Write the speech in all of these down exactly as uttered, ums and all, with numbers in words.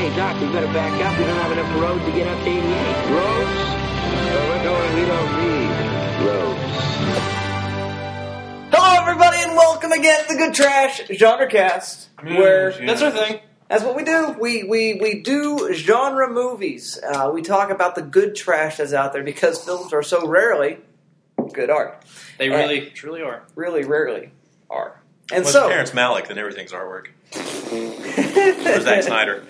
Hey, Doc, we better back up. We don't have enough road to get up to eighty-eight. Roads? Where we're going, we don't need roads. Hello, everybody, and welcome again to the Good Trash Genre Cast, where Mm, that's our thing. That's what we do. We we we do genre movies. Uh, we talk about the good trash that's out there because films are so rarely good art. They And really, truly are. really rarely are. And Unless so, Terrence Malick, then everything's artwork. Or Zack Snyder.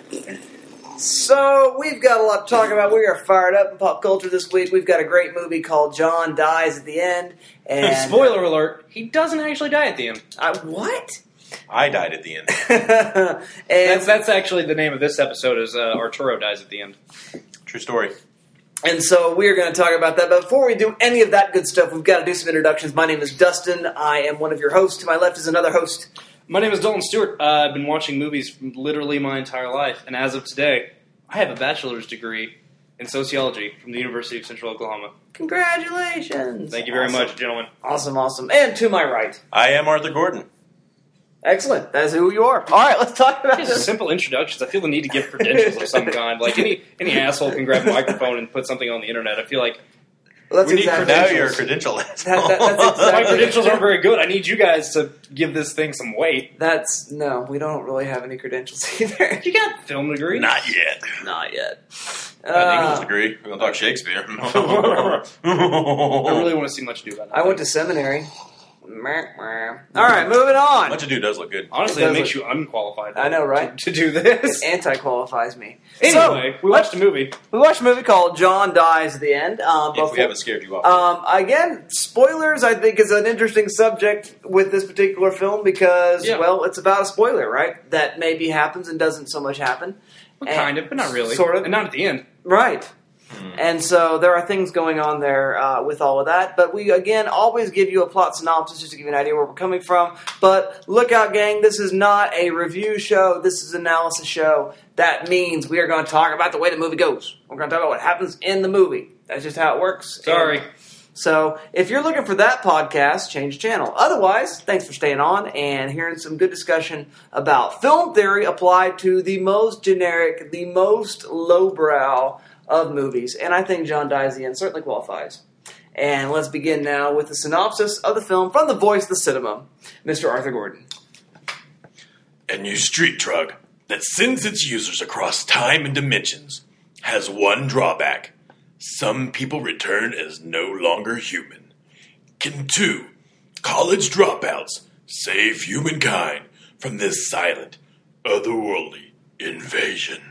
So we've got a lot to talk about. We are fired up in pop culture this week. We've got a great movie called John Dies at the End. And Spoiler alert, he doesn't actually die at the end. Uh, what? I died at the end. and That's, that's actually the name of this episode is uh, Arturo dies at the end. True story. And so we're going to talk about that. But before we do any of that good stuff, we've got to do some introductions. My name is Dustin. I am one of your hosts. To my left is another host. My name is Dalton Stewart. Uh, I've been watching movies literally my entire life. And as of today, I have a bachelor's degree in sociology from the University of Central Oklahoma. Congratulations. Thank you very Awesome. much, gentlemen. Awesome, awesome. And to my right. I am Arthur Gordon. Excellent. That is who you are. All right, let's talk about Just this. simple introductions. I feel the need to give credentials of some kind. Like any any asshole can grab a microphone and put something on the internet. I feel like Well, that's we need exactly Now credentials. you're a credential asshole. That- that- that's exactly- my credentials aren't very good. I need you guys to give this thing some weight. That's, no, we don't really have any credentials either. You got a film degree? Not yet. Not yet. I have an English Uh, degree. We're going to talk Shakespeare. I really want to see much ado about that. I went to seminary. All right, moving on. Much ado does look good. Honestly, It it, does makes you unqualified. I know, right? To, to do this. Anti-qualifies me. Anyway, So, we watched a movie. We watched a movie called John Dies at the End. Um, If before- we haven't scared you off. Um, again, spoilers, I think, is an interesting subject with this particular film because, Yeah. well, it's about a spoiler, right? That maybe happens and doesn't so much happen. Well, And- kind of, but not really. Sort of. And not at the end. Right. Hmm. And so there are things going on there uh, with all of that. But we, again, always give you a plot synopsis just to give you an idea where we're coming from. But look out, gang, this is not a review show. This is an analysis show. That means we are going to talk about the way the movie goes. We're going to talk about what happens in the movie. That's just how it works. Sorry. And so if you're looking for that podcast, change channel. Otherwise, thanks for staying on and hearing some good discussion about film theory applied to the most generic, the most lowbrow of movies. And I think John Dies at the End certainly qualifies. And let's begin now with the synopsis of the film from the voice of the cinema, Mister Arthur Gordon. A new street drug that sends its users across time and dimensions has one drawback. Some people return as no longer human. Can two college dropouts save humankind from this silent, otherworldly invasion?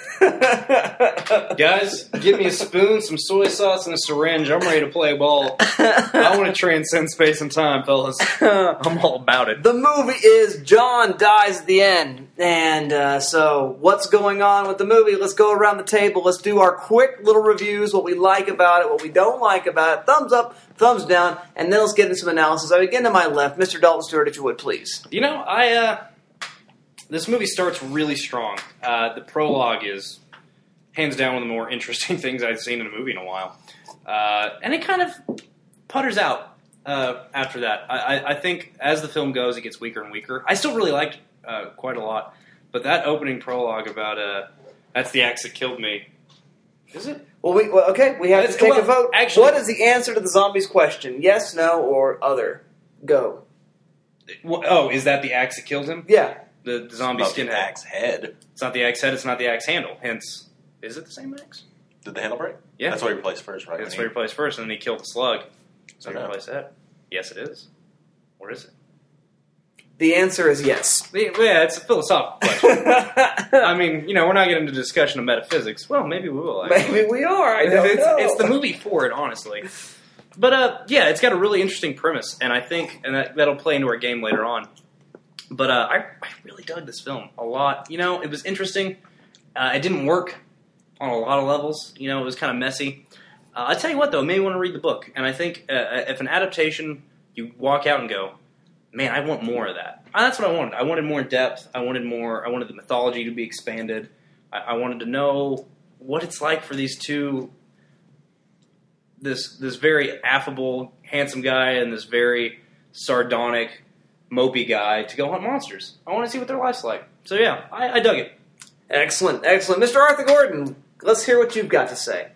Guys, give me a spoon, some soy sauce, and a syringe. I'm ready to play ball. I want to transcend space and time, fellas. I'm all about it. The movie is John Dies at the End. And uh, so, what's going on with the movie? Let's go around the table. Let's do our quick little reviews, what we like about it, what we don't like about it, thumbs up, thumbs down, and then let's get into some analysis. I begin to my left. Mister Dalton Stewart, if you would, please. You know, I uh, this movie starts really strong. Uh, the prologue is hands down one of the more interesting things I've seen in a movie in a while, uh, and it kind of putters out uh, after that. I, I, I think as the film goes, it gets weaker and weaker. I still really liked it uh, quite a lot, but that opening prologue about uh, that's the axe that killed me. Is it? Well, we well, okay. We have Let's- to take well, a vote. actually- What is the answer to the zombies question? Yes, no, or other? Go. Well, oh, is that the axe that killed him? Yeah. The, the zombie About the skinhead. axe head. It's not the axe head. It's not the axe handle. Hence, is it the same axe? Did the handle break? Yeah. That's what he replaced first, right? That's When what he replaced first, and then he killed the slug. So he Okay. replaced that. Yes, it is. Or is it? The answer is yes. Yeah, it's a philosophical question. I mean, you know, we're not getting into discussion of metaphysics. Well, maybe we will. Actually. Maybe we are. I don't it's, know. it's the movie for it, honestly. But uh, yeah, it's got a really interesting premise, and I think, and that, that'll play into our game later on. But uh, I, I really dug this film a lot. You know, it was interesting. Uh, it didn't work on a lot of levels. You know, it was kind of messy. Uh, I tell you what, though, it made me want to read the book. And I think uh, if an adaptation, you walk out and go, man, I want more of that. Uh, that's what I wanted. I wanted more depth. I wanted more. I wanted the mythology to be expanded. I, I wanted to know what it's like for these two. This this very affable, handsome guy and this very sardonic, mopey guy to go hunt monsters. I want to see what their life's like. So yeah, I, I dug it. Excellent, excellent. Mister Arthur Gordon, let's hear what you've got to say.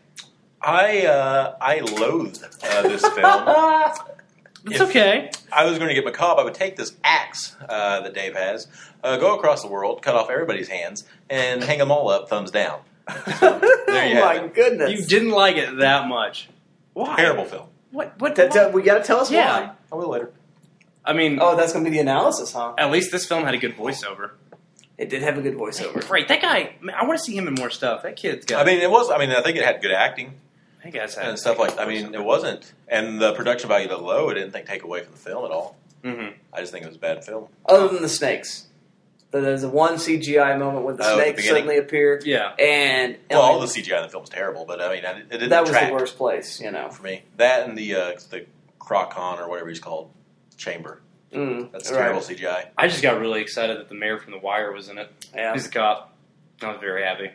I uh, I loathe uh, this film. It's If okay. I was going to get macabre, I would take this axe uh, that Dave has, uh, go across the world, cut off everybody's hands, and hang them all up, thumbs down. So, there you oh have my it. goodness! You didn't like it that much. Why? Terrible film. What? What? T- t- we got to tell us Yeah. why. I will later. I mean, Oh, that's going to be the analysis, huh? at least this film had a good voiceover. It did have a good voiceover. Great. That guy, man, I want to see him in more stuff. That kid's got. I mean, it was. I mean, I think it had good acting that guy's had and stuff like. I mean, it wasn't, and the production value was low. I didn't think take away from the film at all. Mm-hmm. I just think it was a bad film. Other than the snakes. There's a one C G I moment where the Oh, at the snakes beginning? suddenly appear. Yeah. And Well, I all mean, the C G I in the film was terrible, but I mean, it didn't that was detract the worst place, you know. for me. That and the uh, the Crocon or whatever he's called, chamber. Mm, That's right. terrible C G I. I just got really excited that the mayor from The Wire was in it. Yeah. He's a cop. I was very happy.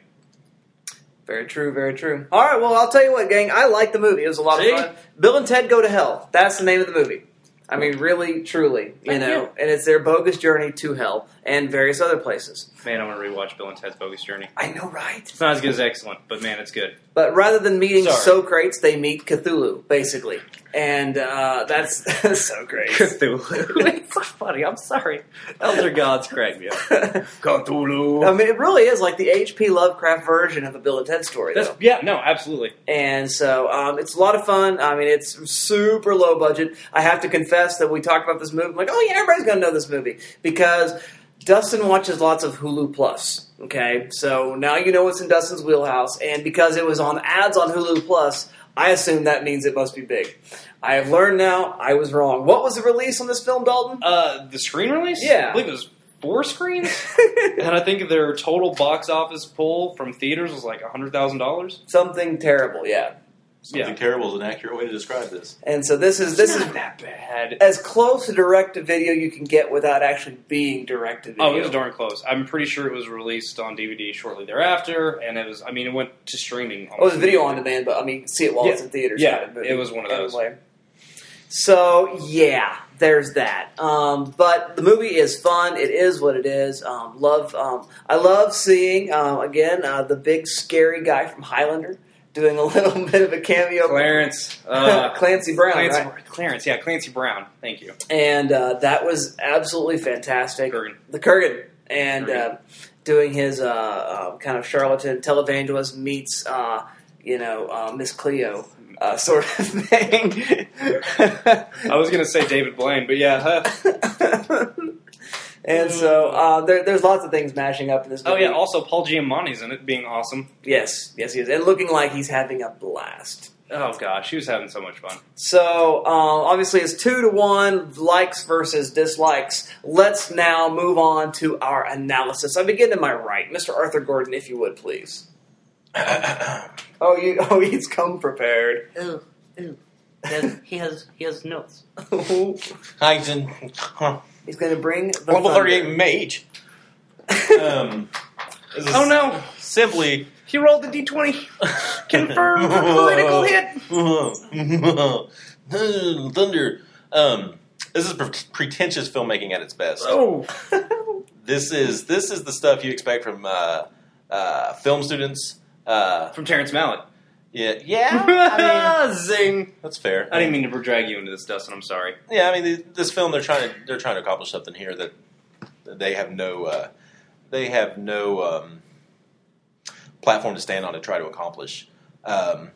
Very true, very true. All right, well, I'll tell you what, gang. I liked the movie. It was a lot See? of fun. Bill and Ted Go to Hell. That's the name of the movie. I mean, really, truly, you Thank know. you. And it's their bogus journey to hell and various other places. Man, I want to rewatch Bill and Ted's Bogus Journey. I know, right? It's not as good as Excellent, but man, it's good. But rather than meeting Sorry. Socrates, they meet Cthulhu, basically. And uh, that's Socrates. Cthulhu. It's so funny. I'm sorry. Elder Gods crack me up. Cthulhu. I mean, it really is like the H P Lovecraft version of a Bill and Ted story, That's, though. yeah, no, absolutely. And so um, it's a lot of fun. I mean, it's super low budget. I have to confess that we talked about this movie. I'm like, oh, yeah, everybody's going to know this movie. Because Dustin watches lots of Hulu Plus. Okay? So now you know what's in Dustin's wheelhouse. And because it was on ads on Hulu Plus, I assume that means it must be big. I have learned now I was wrong. What was the release on this film, Dalton? Uh, the screen release? Yeah. I believe it was four screens. And I think their total box office pull from theaters was like one hundred thousand dollars. Something terrible, yeah. Something Yeah. terrible is an accurate way to describe this. And so this is this It's is not that bad. as close to direct to video you can get without actually being direct to video. Oh, it was darn close. I'm pretty sure it was released on D V D shortly thereafter, and it was, I mean, it went to streaming. Oh, it was video on demand, but I mean, see it while Yeah. it's in theaters. Yeah, kind of movie. it was one of those. Anyway. So yeah, there's that. Um, but the movie is fun. It is what it is. Um, love. Um, I love seeing um, again uh, the big scary guy from Highlander doing a little bit of a cameo. Clarence. Uh, Clancy Brown, Clancy, right? Clarence, yeah, Clancy Brown. Thank you. And uh, that was absolutely fantastic. Kurgan. The Kurgan. And Kurgan. uh, doing his uh, uh, kind of charlatan televangelist meets, uh, you know, uh, Miss Cleo uh, sort of thing. I was going to say David Blaine, but yeah. Huh. And so uh, there, there's lots of things mashing up in this Oh, movie. yeah, also Paul Giamatti's in it, being awesome. Yes, yes, he is. And looking like he's having a blast. Oh, gosh, he was having so much fun. So, um, obviously, it's two to one, likes versus dislikes. Let's now move on to our analysis. I begin to my right. Mister Arthur Gordon, if you would, please. oh, you, oh, he's come prepared. Ooh, ooh. He has, he has, he has notes. Heisen, He's going to bring the level thunder. thirty-eight mage. Um, this is Oh, no. Simply He rolled the D twenty. Confirmed for critical hit. Thunder. Um, this is pre- pretentious filmmaking at its best. Oh. This is this is the stuff you expect from uh, uh, film students. Uh, From Terrence Malick. yeah, yeah. I mean, Zing. that's fair. I didn't mean to drag you into this, Dustin. I'm sorry. Yeah, I mean, the, this film they're trying to they're trying to accomplish something here that, that they have no uh, they have no um, platform to stand on to try to accomplish. Um,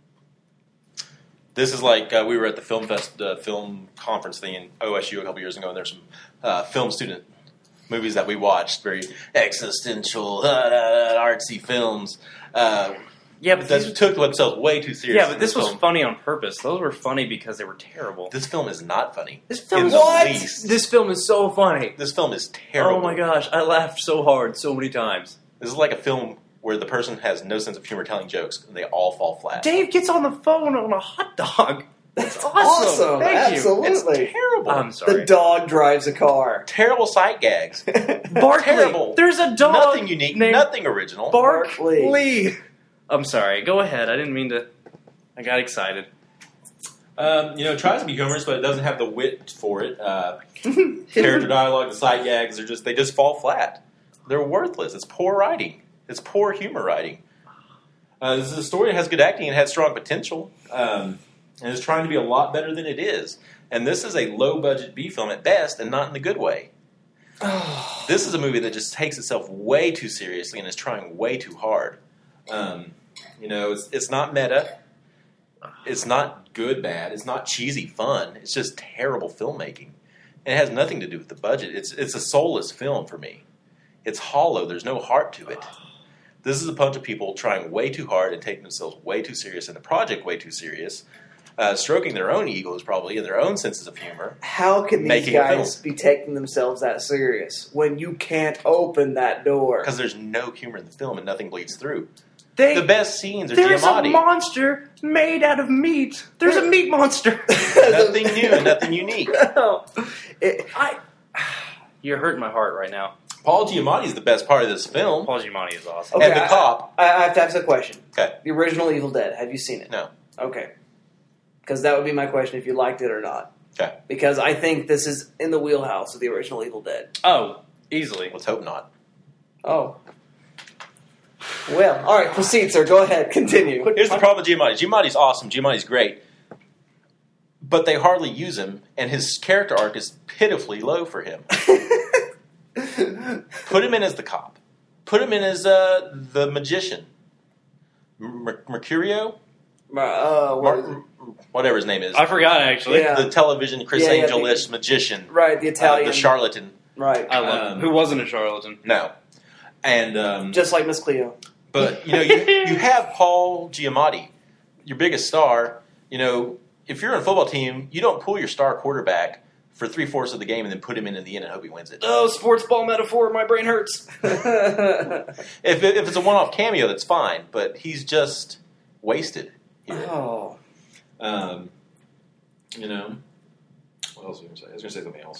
this is like uh, we were at the film fest uh, film conference thing in O S U a couple years ago, and there's some uh, film student movies that we watched, very existential, uh, artsy films. Uh, Yeah, but that these, took themselves way too seriously. yeah, but this in was film. funny on purpose. Those were funny because they were terrible. This film is not funny. This film In is the what? least. This film is so funny. This film is terrible. Oh my gosh, I laughed so hard so many times. This is like a film where the person has no sense of humor telling jokes and they all fall flat. Dave gets on the phone on a hot dog. That's awesome. Awesome, Thank you. absolutely. It's terrible. I'm sorry. The dog drives a car. terrible sight gags. Barkley. Terrible. There's a dog. Nothing unique. named Nothing original. Barkley. Barkley. I'm sorry. Go ahead. I didn't mean to. I got excited. Um, you know, it tries to be humorous, but it doesn't have the wit for it. Uh, character dialogue, the sight gags, they're just they just fall flat. They're worthless. It's poor writing. It's poor humor writing. Uh, this is a story that has good acting and had strong potential, um, and is trying to be a lot better than it is. And this is a low-budget B film at best, and not in the good way. This is a movie that just takes itself way too seriously and is trying way too hard. Um, you know, it's, it's not meta. It's not good bad. It's not cheesy fun. It's just terrible filmmaking. And it has nothing to do with the budget. It's it's a soulless film for me. It's hollow. There's no heart to it. This is a bunch of people trying way too hard and taking themselves way too serious and the project way too serious, uh, stroking their own egos probably and their own senses of humor. How can these Making a guys be taking themselves that serious when you can't open that door? Because there's no humor in the film and nothing bleeds through. They, The best scenes are there's Giamatti. a monster made out of meat. There's a meat monster. Nothing new and nothing unique. It, I, you're hurting my heart right now. Paul Giamatti is the best part of this film. Paul Giamatti is awesome. Okay, And the I- cop. I, I have to ask a question. Okay. The original Evil Dead, have you seen it? No. Okay. Because that would be my question if you liked it or not. Okay. Because I think this is in the wheelhouse of the original Evil Dead. Oh, easily. Let's hope not. Oh. Well, all right, proceed, sir. Go ahead. Continue. Here's the problem with Giamatti. Giamatti's awesome. Giamatti's great. But they hardly use him, and his character arc is pitifully low for him. Put him in as the cop. Put him in as uh, the magician. Mer- Mercurio? Uh, what is it? Mar- whatever his name is. I forgot, actually. Yeah. The television Chris Yeah, yeah, Angel-ish magician. Right, the Uh, Italian. the charlatan. Right. I love Um, him. Who wasn't a charlatan? No. And um, Just like Miss Cleo. But, you know, you, you have Paul Giamatti, your biggest star. You know, if you're on a football team, you don't pull your star quarterback for three-fourths of the game and then put him in in the end and hope he wins it. Oh, sports ball metaphor. My brain hurts. If, it, if it's a one-off cameo, that's fine, but he's just wasted here. Oh. Um, you know, what else was I going to say? I was going to say something else.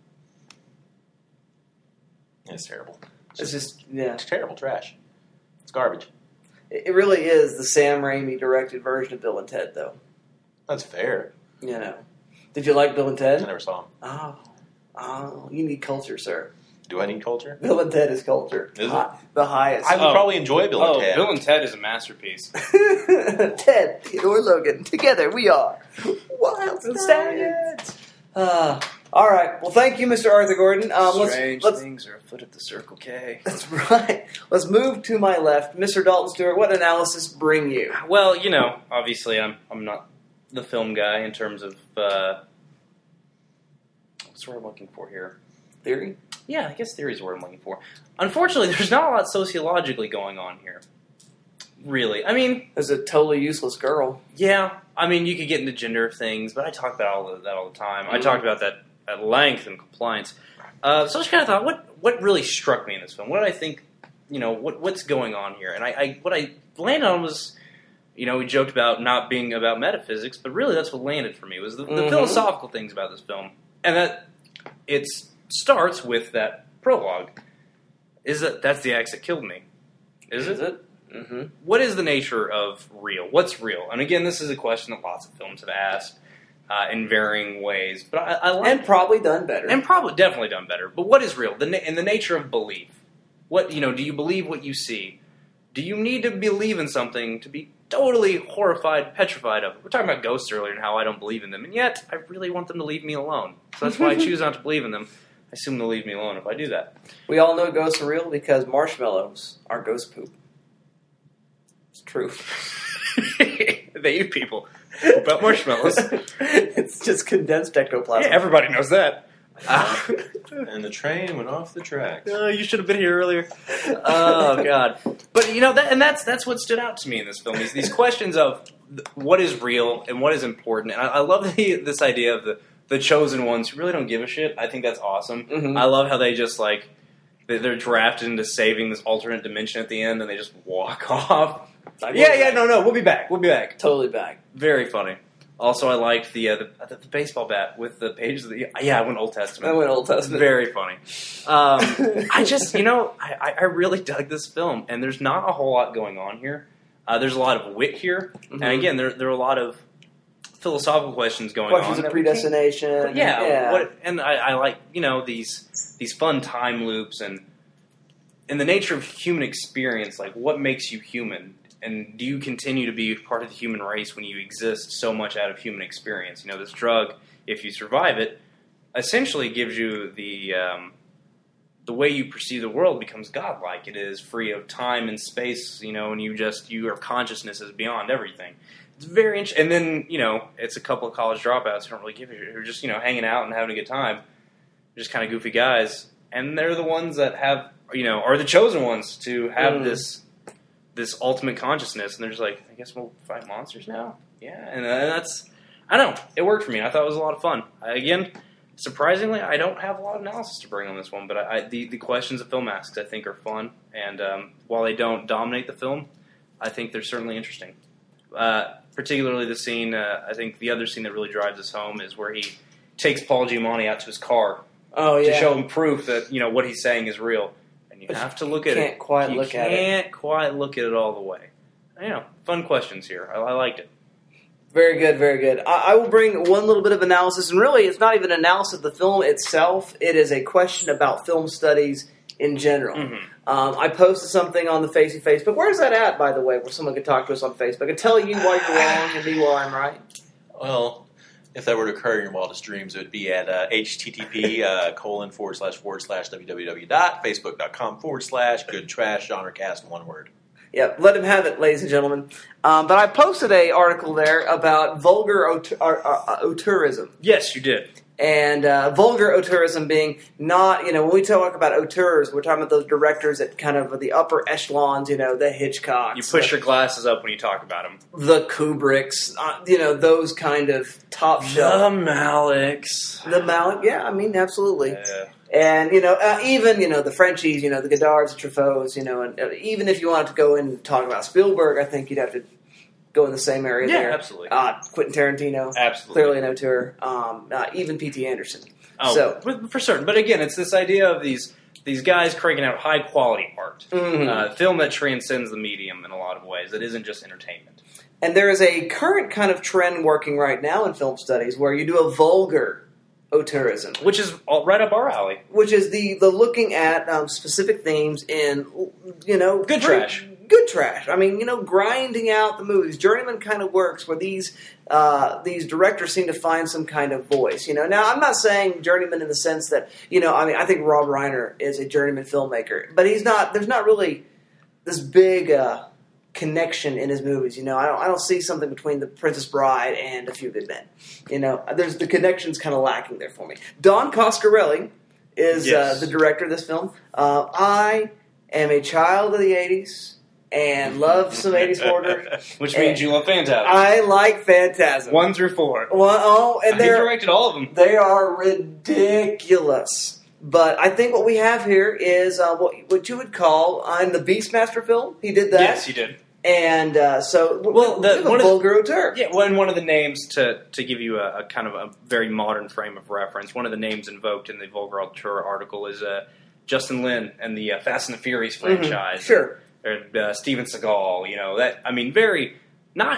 It's terrible. It's It's just, just, yeah. it's terrible trash. It's garbage. It it really is the Sam Raimi directed version of Bill and Ted, though. That's fair. You know. Did you like Bill and I Ted? never saw him. Oh. Oh, you need culture, sir. Do I need culture? Bill and Ted is culture. Is it? Hi- the highest. I would Oh. probably enjoy Bill Oh, and Ted. Bill and Ted is a masterpiece. Ted, Theodore Logan. Together we are Wild Stallions. Uh, all right. Well, thank you, Mister Arthur Gordon. Um, let's, Strange let's, things are afoot at the Circle K. That's right. Let's move to my left. Mister Dalton Stewart, what analysis bring you? Well, you know, obviously, I'm I'm not the film guy in terms of uh, what's the word I'm looking for here. Theory? Yeah, I guess theory is the word I'm looking for. Unfortunately, there's not a lot sociologically going on here. Really, I mean, There's a totally useless girl. yeah, I mean, you could get into gender things, but I talk about all of that all the time. I Mhm. talked about that at length in Compliance. Uh, so I just kind of thought, what what really struck me in this film? What did I think? You know, what what's going on here? And I, I what I landed on was, you know, we joked about not being about metaphysics, but really that's what landed for me was the, the Mhm. philosophical things about this film, and that it starts with that prologue. Is that that's the axe that killed me? Is, Is it? it? Mm-hmm. What is the nature of real? What's real? And again, this is a question that lots of films have asked uh, in varying ways. But I, I like And probably done better. and probably definitely done better. But what is real? The na- and the nature of belief. What you know? Do you believe what you see? Do you need to believe in something to be totally horrified, petrified of it? We're talking about ghosts earlier and how I don't believe in them, and yet I really want them to leave me alone. So that's why I choose not to believe in them. I assume they'll leave me alone if I do that. We all know ghosts are real because marshmallows are ghost poop. It's true. They eat people. About marshmallows. It's just condensed ectoplasm. Yeah, everybody knows that. Uh, And the train went off the tracks. oh, you should have been here earlier. Oh God! But you know, that, and that's that's what stood out to me in this film. These these questions of th- what is real and what is important. And I, I love the, this idea of the the chosen ones who really don't give a shit. I think that's awesome. Mhm. I love how they just like they- they're drafted into saving this alternate dimension at the end, and they just walk off. Like, Yeah, yeah, no, no, we'll be back. We'll be back. Totally back. Very funny. Also, I liked the, uh, the the baseball bat with the pages of the yeah. I went Old Testament. I went Old Testament. Very funny. Um, I just, you know, I, I- I really dug this film, and there's not a whole lot going on here. Uh, there's a lot of wit here, Mhm. and again, there there are a lot of philosophical questions going Questions on. of that we can't- predestination. Yeah, yeah. What, and I, I like you know these these fun time loops and in the nature of human experience, like what makes you human, and do you continue to be part of the human race when you exist so much out of human experience? You know, this drug, if you survive it, essentially gives you the um, the way you perceive the world becomes godlike. It is free of time and space, you know, and you just your consciousness is beyond everything. It's very interesting. And then, you know, it's a couple of college dropouts who don't really give a shit, who are just, you know, hanging out and having a good time. Just kind of goofy guys. And they're the ones that have, you know, are the chosen ones to have mm. this this ultimate consciousness. And they're just like, I guess we'll fight monsters now? Yeah. And that's, I don't know. It worked for me. I thought it was a lot of fun. I, again, surprisingly, I don't have a lot of analysis to bring on this one. But I, I, the, the questions the film asks, I think, are fun. And um, while they don't dominate the film, I think they're certainly interesting. Uh, particularly the scene, uh, I think the other scene that really drives us home is where he takes Paul Giamatti out to his car oh, yeah. to show him proof that, you know, what he's saying is real. And you but have to look at it. You can't quite you look at it. You can't quite look at it all the way. You know, fun questions here. I, I liked it. Very good, very good. I, I will bring one little bit of analysis, and really it's not even an analysis of the film itself. It is a question about film studies in general. Mm-hmm. Um, I posted something on the Facey Facebook. Where's that at, by the way, where someone could talk to us on Facebook and tell you why you're wrong and me why I'm right? Well, if that were to occur in your wildest dreams, it would be at uh, http uh, colon forward slash forward slash www dot facebook dot com forward slash good trash genre cast one word. Yep, let him have it, ladies and gentlemen. Um, but I posted a article there about vulgar aut- uh, uh, auteurism. Yes, you did. And uh, vulgar auteurism being not, you know, when we talk about auteurs, we're talking about those directors at kind of the upper echelons, you know, the Hitchcocks. You push the, your glasses up when you talk about them. The Kubricks, uh, you know, those kind of top shelf. The Maliks. The Malik, yeah, I mean, absolutely. Yeah. And, you know, uh, even, you know, the Frenchies, you know, the Godards, the Truffauts, you know, and uh, even if you wanted to go in and talk about Spielberg, I think you'd have to go in the same area yeah, there. absolutely. Uh, Quentin Tarantino. Absolutely. Clearly an auteur. Um, uh, even P T Anderson. Oh, so, for certain. But again, it's this idea of these these guys cranking out high-quality art. Mm-hmm. Uh, film that transcends the medium in a lot of ways. That isn't just entertainment. And there is a current kind of trend working right now in film studies where you do a vulgar auteurism. Which is all right up our alley. Which is the, the looking at um, specific themes in, you know... Good great, trash. Good trash. I mean, you know, grinding out the movies. Journeyman kind of works where these uh, these directors seem to find some kind of voice. You know, now I'm not saying Journeyman in the sense that, you know, I mean, I think Rob Reiner is a Journeyman filmmaker, but he's not. There's not really this big uh, connection in his movies. You know, I don't I don't see something between The Princess Bride and A Few Good Men. You know, there's the connection's kind of lacking there for me. Don Coscarelli is yes. uh, the director of this film. Uh, I am a child of the eighties. And love some eighties horror. Which means you love Phantasm. I like Phantasm. One through four. Well, oh, and he directed all of them. They are ridiculous. But I think what we have here is uh, what what you would call uh, in the Beastmaster film. He did that. Yes, he did. And uh, so, well, the, one a vulgar auteur. Yeah, one one of the names to to give you a, a kind of a very modern frame of reference. One of the names invoked in the vulgar auteur article is uh, Justin Lin and the uh, Fast and the Furious franchise. Mm-hmm. Sure. Or uh, Steven Seagal, you know, that, I mean, very, not,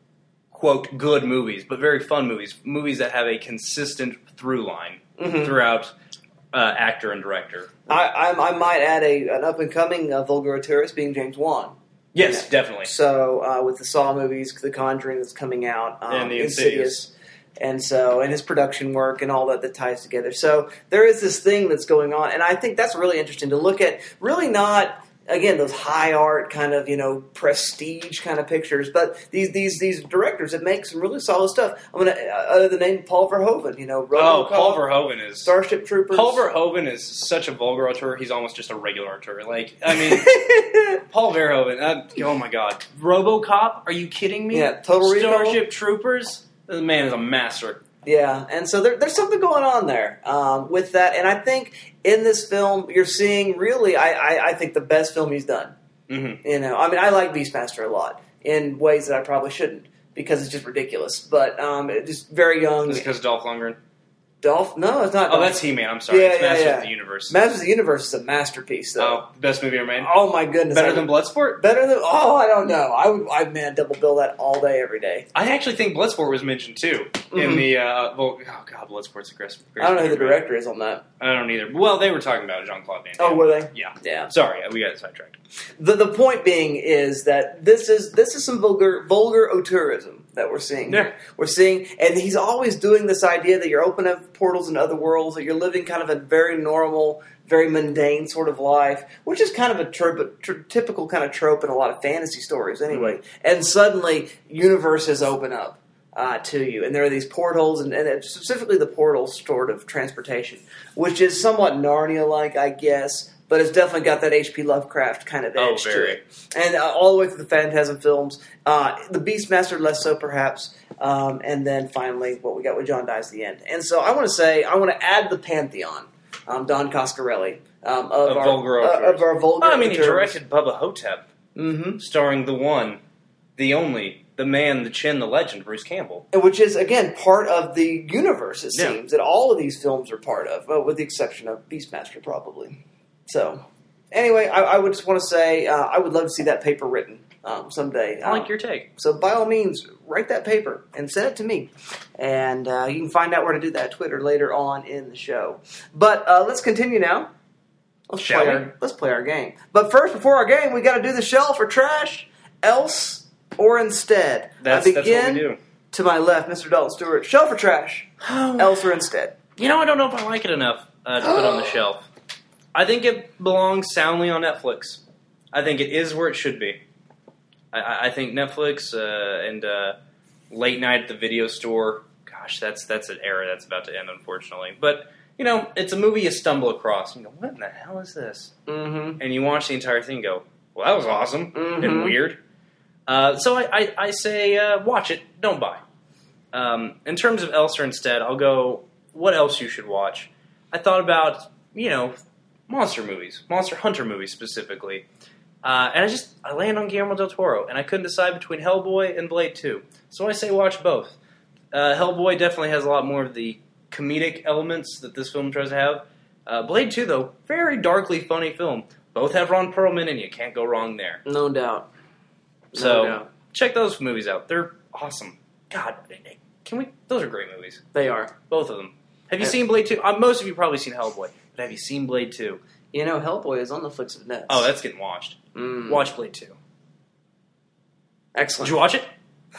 quote, good movies, but very fun movies. Movies that have a consistent through line mm-hmm. throughout uh, actor and director. I, I, I might add a an up-and-coming uh, vulgar auteurist being James Wan. Yes, yeah. definitely. So, uh, with the Saw movies, The Conjuring that's coming out. Um, and the Insidious. Insidious. And so, and his production work and all that that ties together. So, there is this thing that's going on, and I think that's really interesting to look at. Really not... Again, those high art kind of, you know, prestige kind of pictures, but these these these directors that make some really solid stuff. I'm gonna uh, the name Paul Verhoeven, you know, oh, Paul Verhoeven is Starship Troopers. Paul Verhoeven is such a vulgar auteur. He's almost just a regular auteur. Like, I mean, Paul Verhoeven. Uh, oh my God, RoboCop? Are you kidding me? Yeah, Total Recall. Starship Troopers. The man is a master. Yeah, and so there, there's something going on there um, with that, and I think in this film you're seeing really, I, I, I think the best film he's done. Mm-hmm. You know, I mean, I like Beastmaster a lot in ways that I probably shouldn't because it's just ridiculous. But um, it's just very young. Is it because Dolph Lundgren? Dolph? No, it's not. Oh, Dolph. that's He-Man. I'm sorry. Yeah, it's yeah, Masters yeah. of the Universe. Masters of the Universe is a masterpiece, though. Oh, best movie ever made. Oh my goodness! Better I- than Bloodsport? Better than oh, I don't know. I would, I man, double bill that all day, every day. I actually think Bloodsport was mentioned too in Mhm. the. Uh, well, oh god, Bloodsport's a great. I don't know who the director is on that. I don't either. Well, they were talking about Jean-Claude Van Damme. Oh, were they? Yeah. Yeah. Sorry, we got sidetracked. The the point being is that this is this is some vulgar vulgar auteurism that we're seeing. Yeah. Here. We're seeing, and he's always doing this idea that you're opening up portals in other worlds, that you're living kind of a very normal, very mundane sort of life, which is kind of a trope, tr- typical kind of trope in a lot of fantasy stories, anyway. Mm-hmm. And suddenly, universes open up. Uh, to you, and there are these portals, and, and specifically the portals sort of transportation, which is somewhat Narnia-like, I guess, but it's definitely got that H P Lovecraft kind of Oh, edge to very. it. And uh, all the way through the Phantasm films, uh, the Beastmaster less so, perhaps, um, and then finally what we got with John Dies at the end. And so I want to say, I want to add the pantheon, um, Don Coscarelli, um, of, Of our, vulgar uh, auteurs. of our vulgar. Oh, I mean, he auteurs. directed Bubba Hotep, Mm-hmm. starring the one, the only, the man, the chin, the legend, Bruce Campbell. And which is, again, part of the universe, it Yeah. seems, that all of these films are part of, well, with the exception of Beastmaster, probably. So, anyway, I, I would just want to say, uh, I would love to see that paper written um, someday. I like Um, your take. So, by all means, write that paper and send it to me. And uh, you can find out where to do that at Twitter later on in the show. But uh, let's continue now. Let's Shall play we? our, let's play our game. But first, before our game, we got to do the shelf or trash, else or instead. That's, I that's begin what we do. to my left, Mister Dalton Stewart. Shelf or trash, else or instead. You know, I don't know if I like it enough uh, to put on the shelf. I think it belongs soundly on Netflix. I think it is where it should be. I- I, I think Netflix uh, and uh, late night at the video store, gosh, that's that's an era that's about to end, unfortunately. But, you know, it's a movie you stumble across and you go, what in the hell is this? Mm-hmm. And you watch the entire thing and go, well, that was awesome Mhm. and weird. Uh, so I, I, I say uh, watch it, don't buy. Um, in terms of else or instead, I'll go, what else you should watch? I thought about, you know, monster movies, Monster Hunter movies specifically. Uh, and I just, I land on Guillermo del Toro, and I couldn't decide between Hellboy and Blade two. So I say watch both. Uh, Hellboy definitely has a lot more of the comedic elements that this film tries to have. Uh, Blade two, though, very darkly funny film. Both have Ron Perlman, and you can't go wrong there. No doubt. No So doubt. check those movies out. They're awesome. God, can we? Those are great movies. They are. Both of them. Have you Yeah. seen Blade two? Uh, most of you probably seen Hellboy, but have you seen Blade two? You know, Hellboy is on the flicks of Nets. Oh, that's getting watched. Mm. Watch Blade two. Did Excellent. you watch it?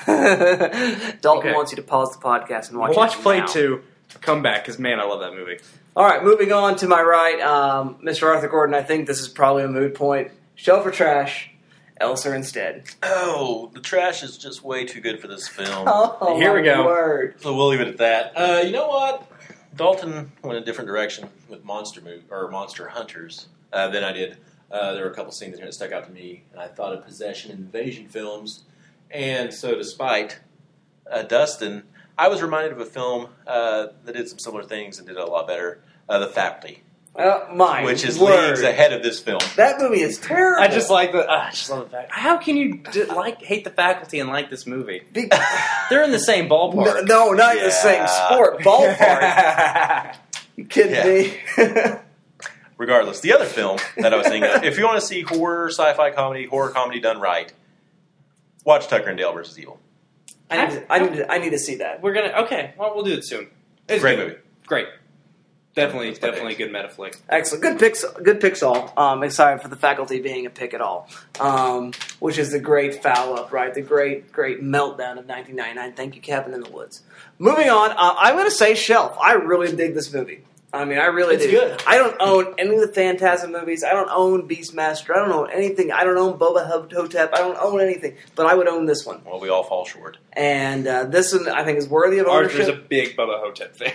Dalton Okay. wants you to pause the podcast and watch Watch it Blade now. two. Come back, because man, I love that movie. All right, moving on to my right, um, Mister Arthur Gordon. I think this is probably a mood point. Shelf or trash, else or instead. Oh, the trash is just way too good for this film. Oh, Here we my go. Word. So we'll leave it at that. Uh, you know what? Dalton went a different direction with Monster Move or Monster Hunters uh, than I did. Uh, there were a couple scenes in here that stuck out to me, and I thought of possession and invasion films. And so, despite uh, Dustin, I was reminded of a film uh, that did some similar things and did it a lot better. Uh, The Faculty, Uh, my which is word. leagues ahead of this film. That movie is terrible. I just like the. Uh, I just love the fact. How can you d- like hate the faculty and like this movie? Be- They're in the same no, ballpark. no, not in the same Yeah. sport. Ballpark. You kidding Yeah. me? Regardless, the other film that I was thinking of, if you want to see horror, sci-fi comedy, horror comedy done right, watch Tucker and Dale versus Evil. I need, to, I, need to, I need to see that. We're gonna. Okay, well, we'll do it soon. It's Great good. movie. Great. Definitely, That's my definitely a pick. good meta flick. Excellent. Good picks. Good picks all. Um, excited for the faculty being a pick at all, um, which is the great foul up, right? The great, great meltdown of nineteen ninety-nine. Thank you, Cabin in the Woods. Moving on, uh, I'm going to say Shelf. I really dig this movie. I mean, I really It's do. good. I don't own any of the Phantasm movies. I don't own Beastmaster. I don't own anything. I don't own Boba Hotep. I don't own anything. But I would own this one. Well, we all fall short. And uh, this one, I think, is worthy of Arthur's a ownership. big Bubba Hotep fan.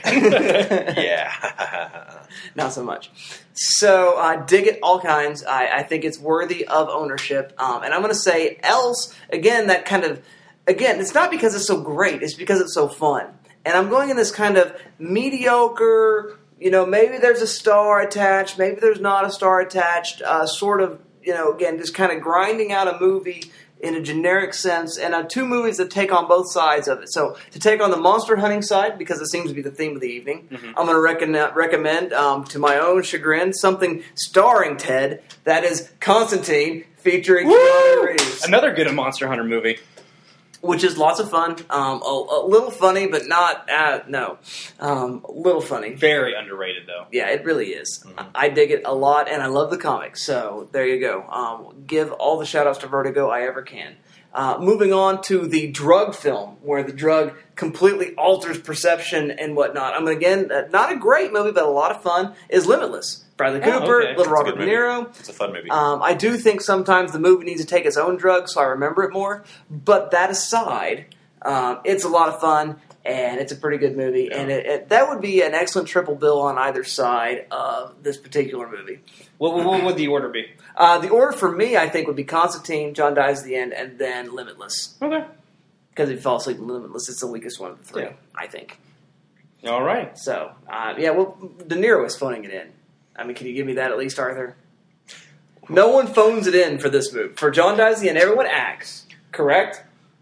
Yeah. Not so much. So, uh, dig it all kinds. I, I think it's worthy of ownership. Um, and I'm going to say else, again, that kind of, again, it's not because it's so great. It's because it's so fun. And I'm going in this kind of mediocre, you know, maybe there's a star attached, maybe there's not a star attached, uh, sort of, you know, again, just kind of grinding out a movie in a generic sense, and uh, two movies that take on both sides of it. So to take on the monster hunting side, because it seems to be the theme of the evening, mm-hmm. I'm going to recommend, recommend um, to my own chagrin, something starring Ted, that is Constantine, featuring Keanu Reeves. Another good Monster Hunter movie. Which is lots of fun, um, a, a little funny, but not, uh, no, um, a little funny. Very underrated, though. Yeah, it really is. Mm-hmm. I dig it a lot, and I love the comics, so there you go. Um, give all the shout-outs to Vertigo I ever can. Uh, moving on to the drug film, where the drug completely alters perception and whatnot. I mean, again, uh, not a great movie, but a lot of fun, is Limitless. Bradley Oh, Cooper, okay. little It's a Robert good De movie. Niro. It's a fun movie. Um, I do think sometimes the movie needs to take its own drugs, so I remember it more. But that aside, um, it's a lot of fun, and it's a pretty good movie. Yeah. And it, it, that would be an excellent triple bill on either side of this particular movie. What, what, what would the order be? Uh, the order for me, I think, would be Constantine, John Dies at the End, and then Limitless. Okay. Because if you fall asleep in Limitless, it's the weakest one of the three, Yeah. I think. All right. So, uh, yeah, well, De Niro is phoning it in. I mean, can you give me that at least, Arthur? No one phones it in for this movie. For John Dies at the End, everyone acts. Correct?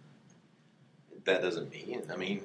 That doesn't mean. I mean,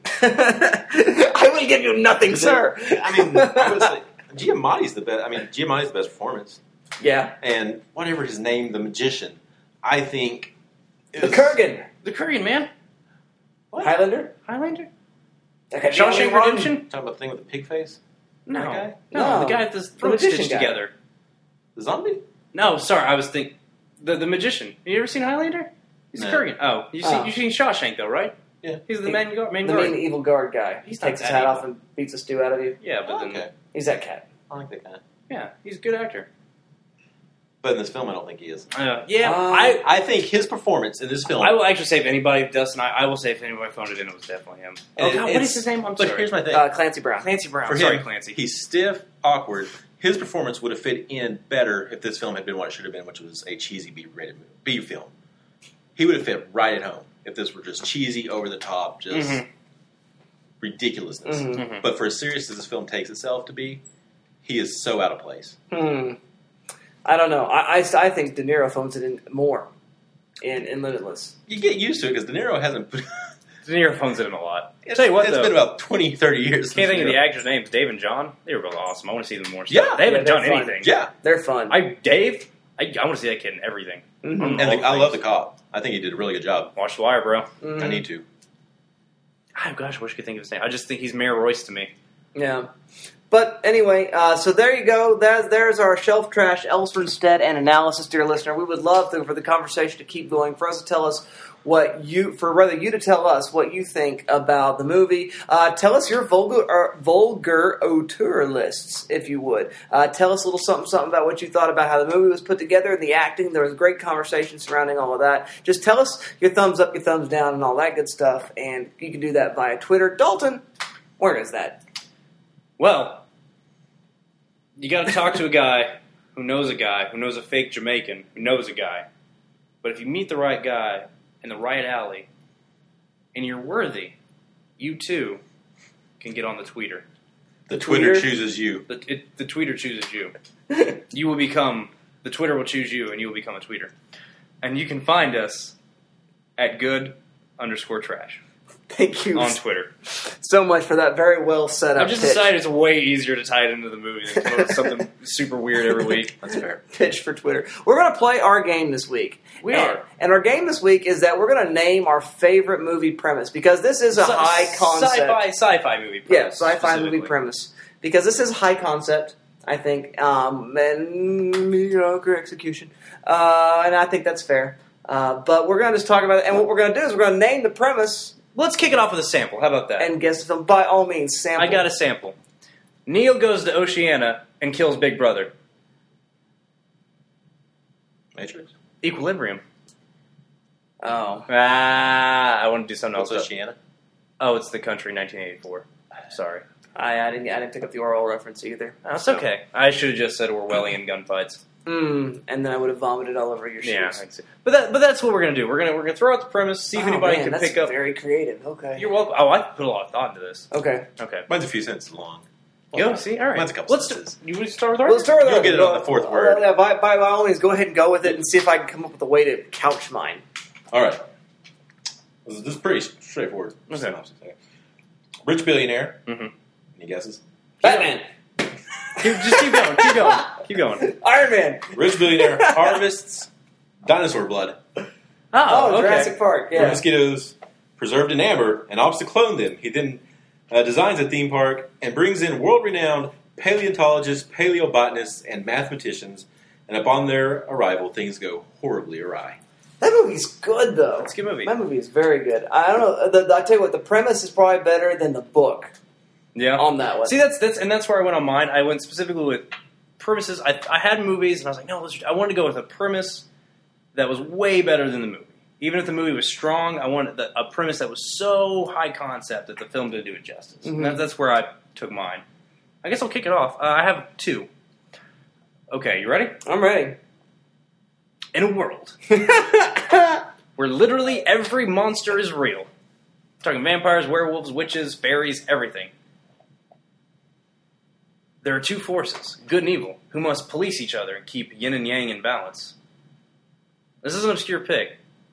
I will give you nothing, sir. I mean, I would say Giamatti's the best. I mean, Giamatti's the best performance, Yeah. and whatever his name, the magician, I think. The Kurgan. The Korean man. What? Highlander? Highlander? Okay, Shawshank wrong. Redemption? Talking about the thing with the pig face, No. That guy? No, No. the guy with his The throat magician stitched guy. together. the zombie. No, sorry, I was thinking the the magician. You ever seen Highlander? He's No. a Korean. Oh, you Oh. see, you seen Shawshank though, right? Yeah. He's the main guard. Main The guard. main evil guard guy. He's He takes not his that hat evil. off and beats the stew out of you. Yeah, but Oh, then okay, He's that cat. I like that guy. yeah, he's a good actor. But in this film, I don't think he is. Uh, yeah, Uh, I I think his performance in this film. I will actually say if anybody does, and I, I will say if anybody phoned it in, it was definitely him. Oh It- God, what it's- is his name? I'm but sorry. here's my thing. Uh, Clancy Brown. Clancy Brown. For sorry, him, Clancy. He's stiff, awkward. His performance would have fit in better if this film had been what it should have been, which was a cheesy B-rated movie, B film. He would have fit right at home if this were just cheesy, over the top, just Mhm. ridiculousness. Mhm. Mhm. But for as serious as this film takes itself to be, he is so out of place. Hmm. I don't know. I, I, I think De Niro phones it in more in, in Limitless. You get used to it because De Niro hasn't. De Niro phones it in a lot. It's, Tell you what, it's though, been about twenty, thirty years. can't since think of De the Niro- actors' names. Dave and John. They were both awesome. I want to see them more. Yeah. stuff. They haven't Yeah, they're done fun. anything. Yeah, They're fun. I Dave. I, I want to see that kid in everything. Mhm. On and all the, I love the things. cop. I think he did a really good job. Watch The Wire, bro. Mhm. I need to. Oh gosh, I wish I could think of his name. I just think he's Mayor Royce to me. Yeah. But anyway, uh, so there you go. That, there's our shelf trash, Elsternstead, and analysis, dear listener. We would love to, for the conversation to keep going, for us to tell us what you, for rather you to tell us what you think about the movie. Uh, tell us your vulgar, uh, vulgar auteur lists, if you would. Uh, tell us a little something, something about what you thought about how the movie was put together and the acting. There was great conversation surrounding all of that. Just tell us your thumbs up, your thumbs down, and all that good stuff. And you can do that via Twitter. Dalton, where is that? Well, you got to talk to a guy who knows a guy who knows a fake Jamaican who knows a guy. But if you meet the right guy in the right alley and you're worthy, you too can get on the tweeter. The, The Twitter, Twitter? chooses you. The, it, the tweeter chooses you. You will become, the Twitter will choose you and you will become a tweeter. And you can find us at good underscore trash Thank you on Twitter. so much for that very well set up I've just pitch. decided it's way easier to tie it into the movie than come up with something super weird every week. That's fair. pitch for Twitter. We're going to play our game this week. We and, are. And our game this week is that we're going to name our favorite movie premise because this is a Sci- high concept. Sci-fi, sci-fi movie Yeah, premise. sci-fi specifically. movie premise. Because this is high concept, I think, um, and mediocre execution. Uh, and I think that's fair. Uh, but we're going to just talk about it. And what we're going to do is we're going to name the premise Let's kick it off with a sample. How about that? and guess the film. By all means, sample. I got a sample. Neil goes to Oceania and kills Big Brother. Matrix. Equilibrium. Oh. Ah, I want to do something What's else. Oceania? Oh, it's The Country, nineteen eighty-four. Sorry. I, I, didn't, I didn't pick up the oral reference either. That's So- okay. I should have just said Orwellian gunfights. Mm, and then I would have vomited all over your shoes. Yeah, I'd say- but that, but that's what we're gonna do. We're gonna we're gonna throw out the premise, see if Oh, anybody man, can that's pick up. very creative. Okay. You're welcome. Oh, I put a lot of thought into this. Okay. Okay. Mine's a few sentences long. Go see. All right. Mine's a couple Let's do, sentences. you want to start with Well, let's start with You'll that. get it on the fourth Uh, word. yeah, by, by, by all means, go ahead and go with it and see if I can come up with a way to couch mine. All right. This is, this is pretty straightforward. Okay. synopsis. Okay. Rich billionaire. Mhm. Any guesses? Batman. Keep, just keep going. Keep going. Keep going. Iron Man. Rich billionaire harvests dinosaur blood Oh, Oh, okay. Jurassic Park. from Yeah. mosquitoes preserved in amber and opts to clone them. He then uh, designs a theme park and brings in world-renowned paleontologists, paleobotanists, and mathematicians. And upon their arrival, things go horribly awry. That movie's good though. It's a good movie. That movie is very good. I don't know. The, the, I tell you what, the premise is probably better than the book Yeah. on that one. See, that's that's and that's where I went on mine. I went specifically with premises. I, I had movies, and I was like, no, let's, I wanted to go with a premise that was way better than the movie. Even if the movie was strong, I wanted the, a premise that was so high concept that the film didn't do it justice. Mhm. And that, that's where I took mine. I guess I'll kick it off. Uh, I have two. Okay, you ready? I'm ready. In a world where literally every monster is real, I'm talking vampires, werewolves, witches, fairies, everything. There are two forces, good and evil, who must police each other and keep yin and yang in balance. This is an obscure pick.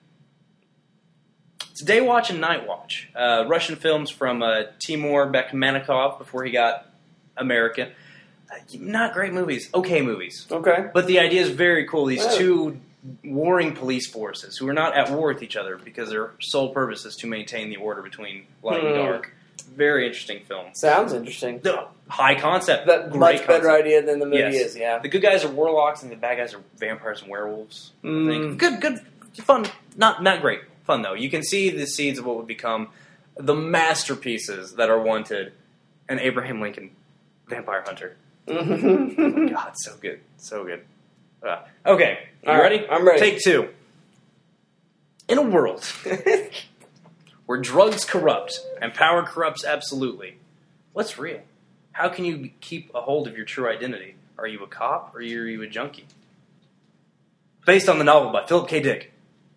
It's Day Watch and Night Watch, uh, Russian films from uh, Timur Bekmambetov before he got American. Uh, not great movies, okay movies. Okay. But the idea is very cool. These Oh. two warring police forces who are not at war with each other because their sole purpose is to maintain the order between light and Hmm. dark. Very interesting film. Sounds interesting. The high concept. That great much better concept. idea than the movie Yes. is. Yeah. The good guys are warlocks and the bad guys are vampires and werewolves. I Mm. think. Good, good, fun. Not not great. Fun though. You can see the seeds of what would become the masterpieces that are wanted. An Abraham Lincoln Vampire Hunter. Mm-hmm. God, so good, so good. Uh, okay, you All right, ready? I'm ready. Take two. In a world where drugs corrupt and power corrupts absolutely, what's real? How can you keep a hold of your true identity? Are you a cop or are you a junkie? Based on the novel by Philip K. Dick.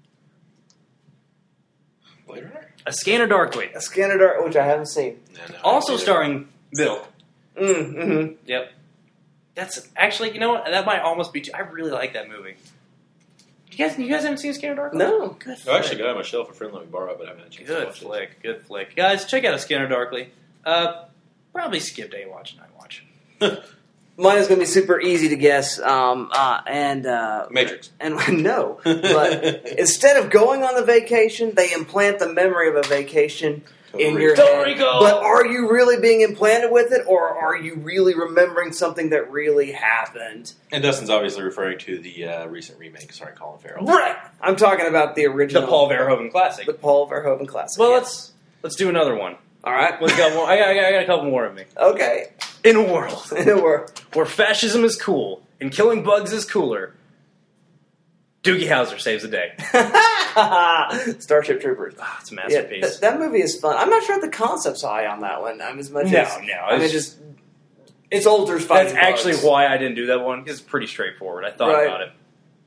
Blade Runner? A Scanner Darkly. A Scanner Dark, which I haven't seen. No, no, Also neither. starring Bill. Mm, mm-hmm. Yep. That's actually, you know what? That might almost be too. I really like that movie. You guys, you guys haven't seen Scanner Darkly? No. Good. I actually flick. got it on my shelf. A friend let me borrow it, but I haven't had a chance to Good watch it. flick. Good flick. Guys, check out A Scanner Darkly. Uh, probably skip Day Watch, Night Watch. Mine is going to be super easy to guess. Um, uh, and uh, Matrix. And no, but instead of going on the vacation, they implant the memory of a vacation in your Puerto head. Rico! But are you really being implanted with it, or are you really remembering something that really happened? And Dustin's obviously referring to the uh, recent remake starring Colin Farrell. Right. I'm talking about the The original, Paul Verhoeven classic. the Paul Verhoeven classic. Well, yeah. let's let's do another one. all right. Let's go. More. I, got, I, got, I got a couple more of me. Okay. In a world We're- where fascism is cool and killing bugs is cooler, Doogie Howser saves the day. Starship Troopers. Ah, it's a Yeah, masterpiece. th- that movie is fun. I'm not sure if the concept's high on that one. I'm as much No, as no, I mean, it's- just it's Older's That's fighting actually bugs. why I didn't do that one, because it's pretty straightforward. I thought Right. about it.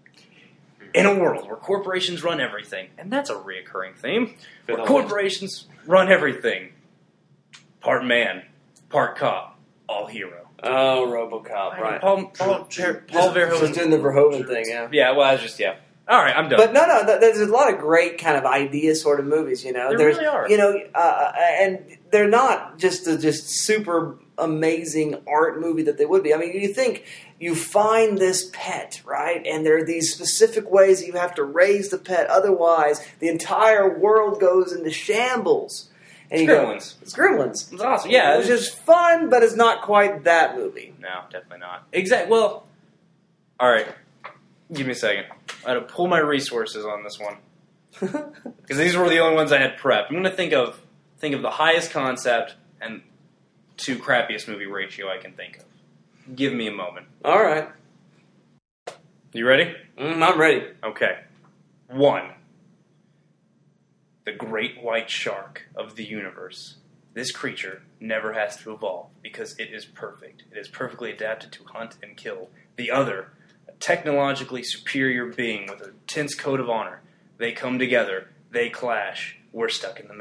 In a world where corporations run everything, and that's a reoccurring theme, where Fifth corporations run everything. Part man, part cop, all hero. Oh, RoboCop, right? Paul, Paul, Ver- Paul Just Verhoeven. doing the Verhoeven thing, yeah. Yeah, well, I was just, yeah. All right, I'm done. But no, no, th- there's a lot of great kind of idea sort of movies, you know. There there's, really are. You know, uh, and they're not just a just super amazing art movie that they would be. I mean, you think you find this pet, right? And there are these specific ways that you have to raise the pet. Otherwise, the entire world goes into shambles. And you go, Gremlins. it's Gremlins. It's awesome. Yeah, It was just fun, but it's not quite that movie. No, definitely not. Exact. Well, all right. Give me a second. I had to pull my resources on this one because these were the only ones I had prepped. I'm going to think of think of the highest concept and to crappiest movie ratio I can think of. Give me a moment. All right. You ready? Mm, I'm ready. Okay. One. The great white shark of the universe. This creature never has to evolve because it is perfect. It is perfectly adapted to hunt and kill. The other, a technologically superior being with a tense code of honor. They come together. They clash. We're stuck in the middle.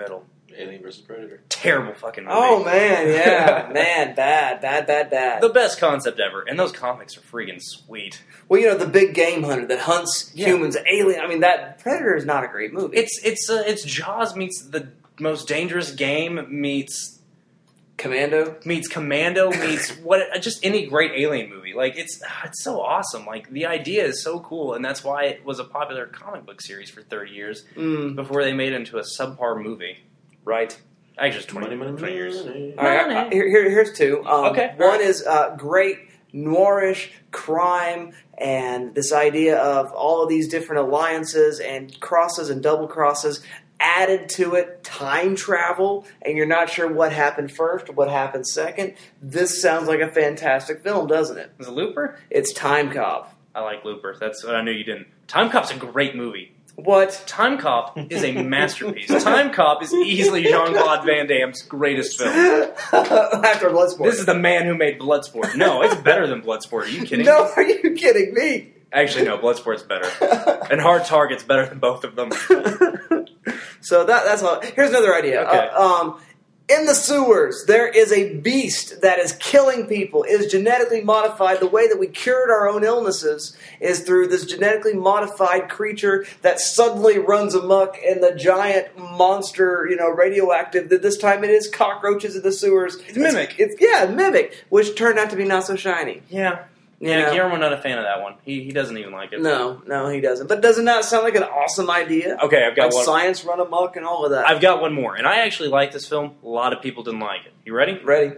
Alien versus Predator. Terrible fucking movie. Oh man, yeah, man, bad, bad, bad, bad. The best concept ever, and those comics are freaking sweet. Well, you know, the big game hunter that hunts Yeah. humans, alien. I mean, that Predator is not a great movie. It's it's uh, it's Jaws meets the most dangerous game meets Commando. meets Commando meets what just any great alien movie. Like it's it's so awesome. Like the idea is so cool, and that's why it was a popular comic book series for thirty years Mm. before they made it into a subpar movie. Right. Actually, it's twenty, Money, money, twenty years. money. All right. uh, here, here, here's two. Um, Okay. One is uh, great noirish crime and this idea of all of these different alliances and crosses and double crosses. Added to it, time travel, and you're not sure what happened first or what happened second. This sounds like a fantastic film, doesn't it? Is it Looper? It's Time Cop. I like Looper. That's what I knew you didn't. Time Cop's a great movie. What? Time Cop is a masterpiece. Time Cop is easily Jean-Claude Van Damme's greatest film. After Bloodsport. This is the man who made Bloodsport. No, it's better than Bloodsport. Are you kidding? No, are you kidding me? Actually, no. Bloodsport's better, and Hard Target's better than both of them. So that that's all. Here's another idea. Okay. Uh, um, in the sewers, there is a beast that is killing people. Is genetically modified. The way that we cured our own illnesses is through this genetically modified creature that suddenly runs amok in the giant monster, you know, radioactive. That this time it is cockroaches in the sewers. It's Mimic. It's, it's yeah, Mimic, which turned out to be not so shiny. Yeah. You Yeah, know? Guillermo not a fan of that one. He he doesn't even like it. No, no, he doesn't. But doesn't that sound like an awesome idea? Okay, I've got Like one. science run amok and all of that. I've got one more, and I actually like this film. A lot of people didn't like it. You ready? Ready?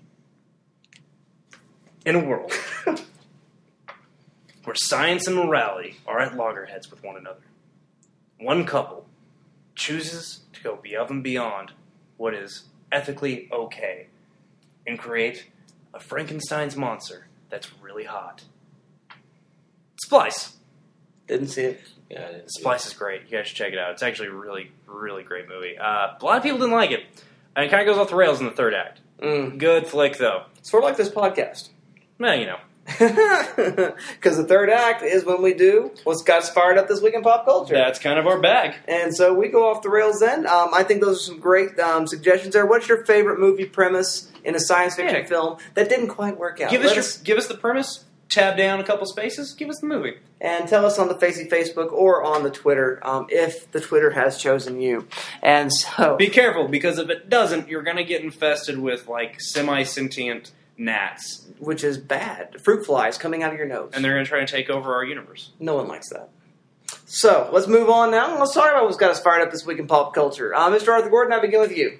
In a world where science and morality are at loggerheads with one another, one couple chooses to go above and beyond what is ethically okay and create a Frankenstein's monster that's really hot. Splice. Didn't see it. Yeah, I didn't see Splice is great. You guys should check it out. It's actually a really, really great movie. Uh, a lot of people didn't like it. And it kind of goes off the rails in the third act. Mm. Good flick, though. Sort of like this podcast. Well, you know. Because the third act is when we do what's got us fired up this week in pop culture. That's kind of our bag. And so we go off the rails then. Um, I think those are some great um, suggestions there. What's your favorite movie premise in a science fiction Yeah. film that didn't quite work out? Give us Let your, give us the premise. Tab down a couple spaces. Give us the movie. And tell us on the Facey Facebook or on the Twitter um, if the Twitter has chosen you. And so... Be careful, because if it doesn't, you're going to get infested with, like, semi-sentient gnats. Which is bad. Fruit flies coming out of your nose. And they're going to try to take over our universe. No one likes that. So, let's move on now. Let's talk about what's got us fired up this week in pop culture. Uh, Mister Arthur Gordon, I begin with you.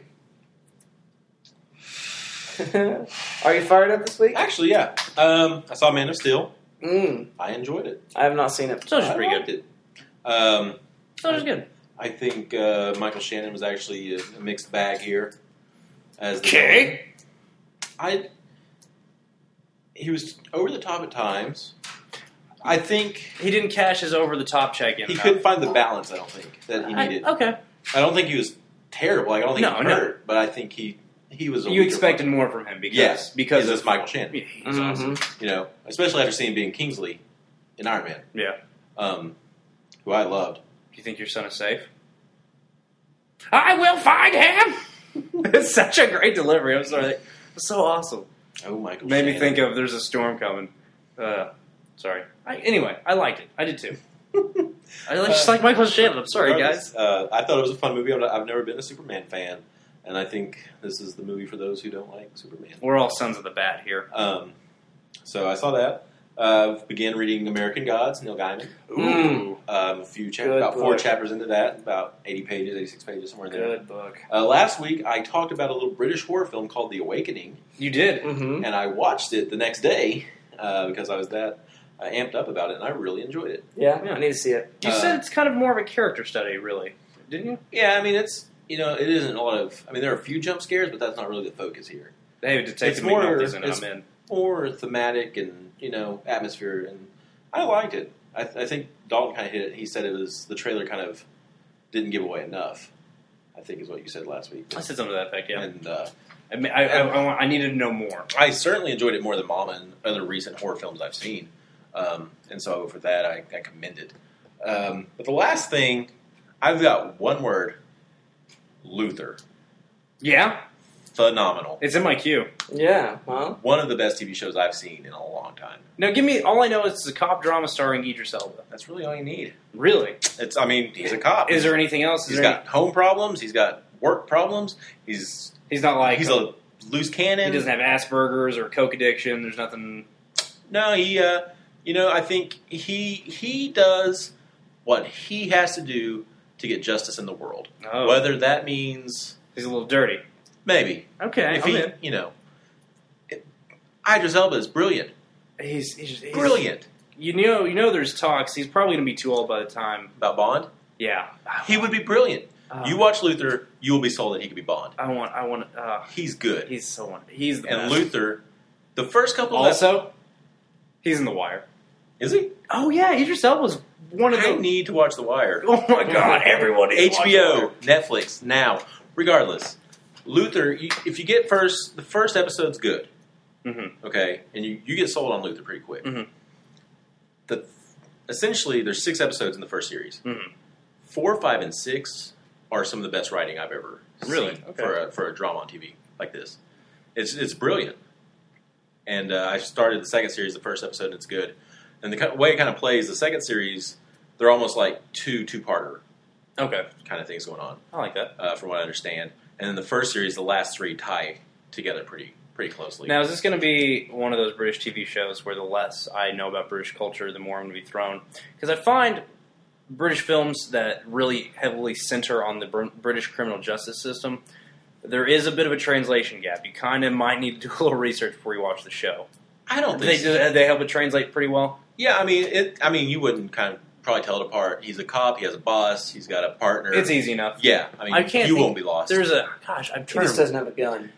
Are you fired up this week? Actually, yeah. Um, I saw Man of Steel. Mm, I enjoyed it. I have not seen it. So it's I pretty liked good. it. Um, So it's good. I think uh, Michael Shannon was actually a, a mixed bag here. As the Okay. villain. I he was over the top at times. I think He didn't cash his over-the-top check in. he enough. couldn't find the balance. I don't think that he I- needed. okay. I don't think he was terrible. Like, I don't think No, he no. hurt, but I think he he was. A You weaker expected one. more from him because Yes, because it's of Michael Shannon. Yeah, he's Mhm. awesome. You know, especially after seeing being Kingsley in Iron Man, Yeah. um, who I loved. Do you think your son is safe? I will find him. It's such a great delivery. I'm sorry. It's so awesome. Oh, Michael. Made me Shannon. think of "There's a Storm Coming." Uh, sorry. I, anyway, I liked it. I did too. I like, just Uh, like Michael Shannon. I'm sorry, Regardless, guys. Uh, I thought it was a fun movie. I'm not- I've never been a Superman fan, and I think this is the movie for those who don't like Superman. We're all sons of the bat here. Um, so I saw that. Uh, began reading American Gods, Neil Gaiman. Ooh. Um, a few chapters, Good about four book. chapters into that, about eighty pages, eighty-six pages, somewhere in there. Good book. Uh, last week, I talked about a little British horror film called The Awakening, You did. Mm-hmm. and I watched it the next day uh, because I was that uh, amped up about it, and I really enjoyed it. Yeah, Yeah. I need to see it. You Uh, said it's kind of more of a character study, really, didn't you? Yeah, I mean, it's, you know, it isn't a lot of, I mean, there are a few jump scares, but that's not really the focus here. David Detective It's more- McNulty's in it. it's- I'm in. More thematic and, you know, atmosphere, and I liked it. I, I think Dalton kind of hit it. He said it was, the trailer kind of didn't give away enough, I think is what you said last week. I said something to that effect, yeah. And uh, I, mean, I, I, I, want- I needed to know more. I certainly enjoyed it more than Mama and other recent horror films I've seen. Um, and so for that, I, I commend it. Um, but the last thing, I've got one word, Luther. Yeah, Phenomenal. it's in my queue. Yeah, well, One of the best T V shows I've seen in a long time. Now, give me all I know is it's a cop drama starring Idris Elba. That's really all you need. Really? It's. I mean, he's a cop. Is there anything else? Is He's there got home problems. He's got work problems. He's any, he's not like he's a loose cannon. he doesn't have Asperger's or coke addiction. There's nothing. No, he. Uh, you know, I think he he does what he has to do to get justice in the world. Oh, Whether that means he's a little dirty. maybe Okay, if I'm he, in. you know, it, Idris Elba is brilliant, He's, he's, he's brilliant You know, you know. There's talks. He's probably going to be too old by the time. about Bond. Yeah, He would be brilliant. Uh, You watch Luther, you will be sold that he could be Bond. I want. I want. Uh, He's good. he's so one. He's the and best. Luther, the first couple of Also, he's in The Wire. is he? Oh yeah, Idris Elba's one of I the. need to watch The Wire. Oh my God! Everyone needs to watch H B O, The Wire. Netflix, now. Regardless, Luther, you, if you get first, the first episode's good, Mhm. okay, and you, you get sold on Luther pretty quick. Mhm. The essentially, there's six episodes in the first series. Mhm. Four, five, and six are some of the best writing I've ever Really? seen Okay. for a, for a drama on T V like this. It's it's brilliant, and uh, I started the second series, the first episode, and it's good. And the kind- way it kind of plays, the second series, they're almost like two two-parter Okay, kind of things going on, I like that. uh, from what I understand. And then the first series, the last three tie together pretty pretty closely. Now, is this going to be one of those British T V shows where the less I know about British culture, the more I'm going to be thrown? Because I find British films that really heavily center on the Br- British criminal justice system, there is a bit of a translation gap. You kind of might need to do a little research before you watch the show. I don't They think. do, they help it translate pretty well. Yeah, I mean, it. I mean, you wouldn't kind of probably tell it apart. He's a cop. He has a boss. He's got a partner. It's easy enough. Yeah, I mean, I can't you think- won't be lost. There's a gosh, I'm he trying just to. doesn't have a gun.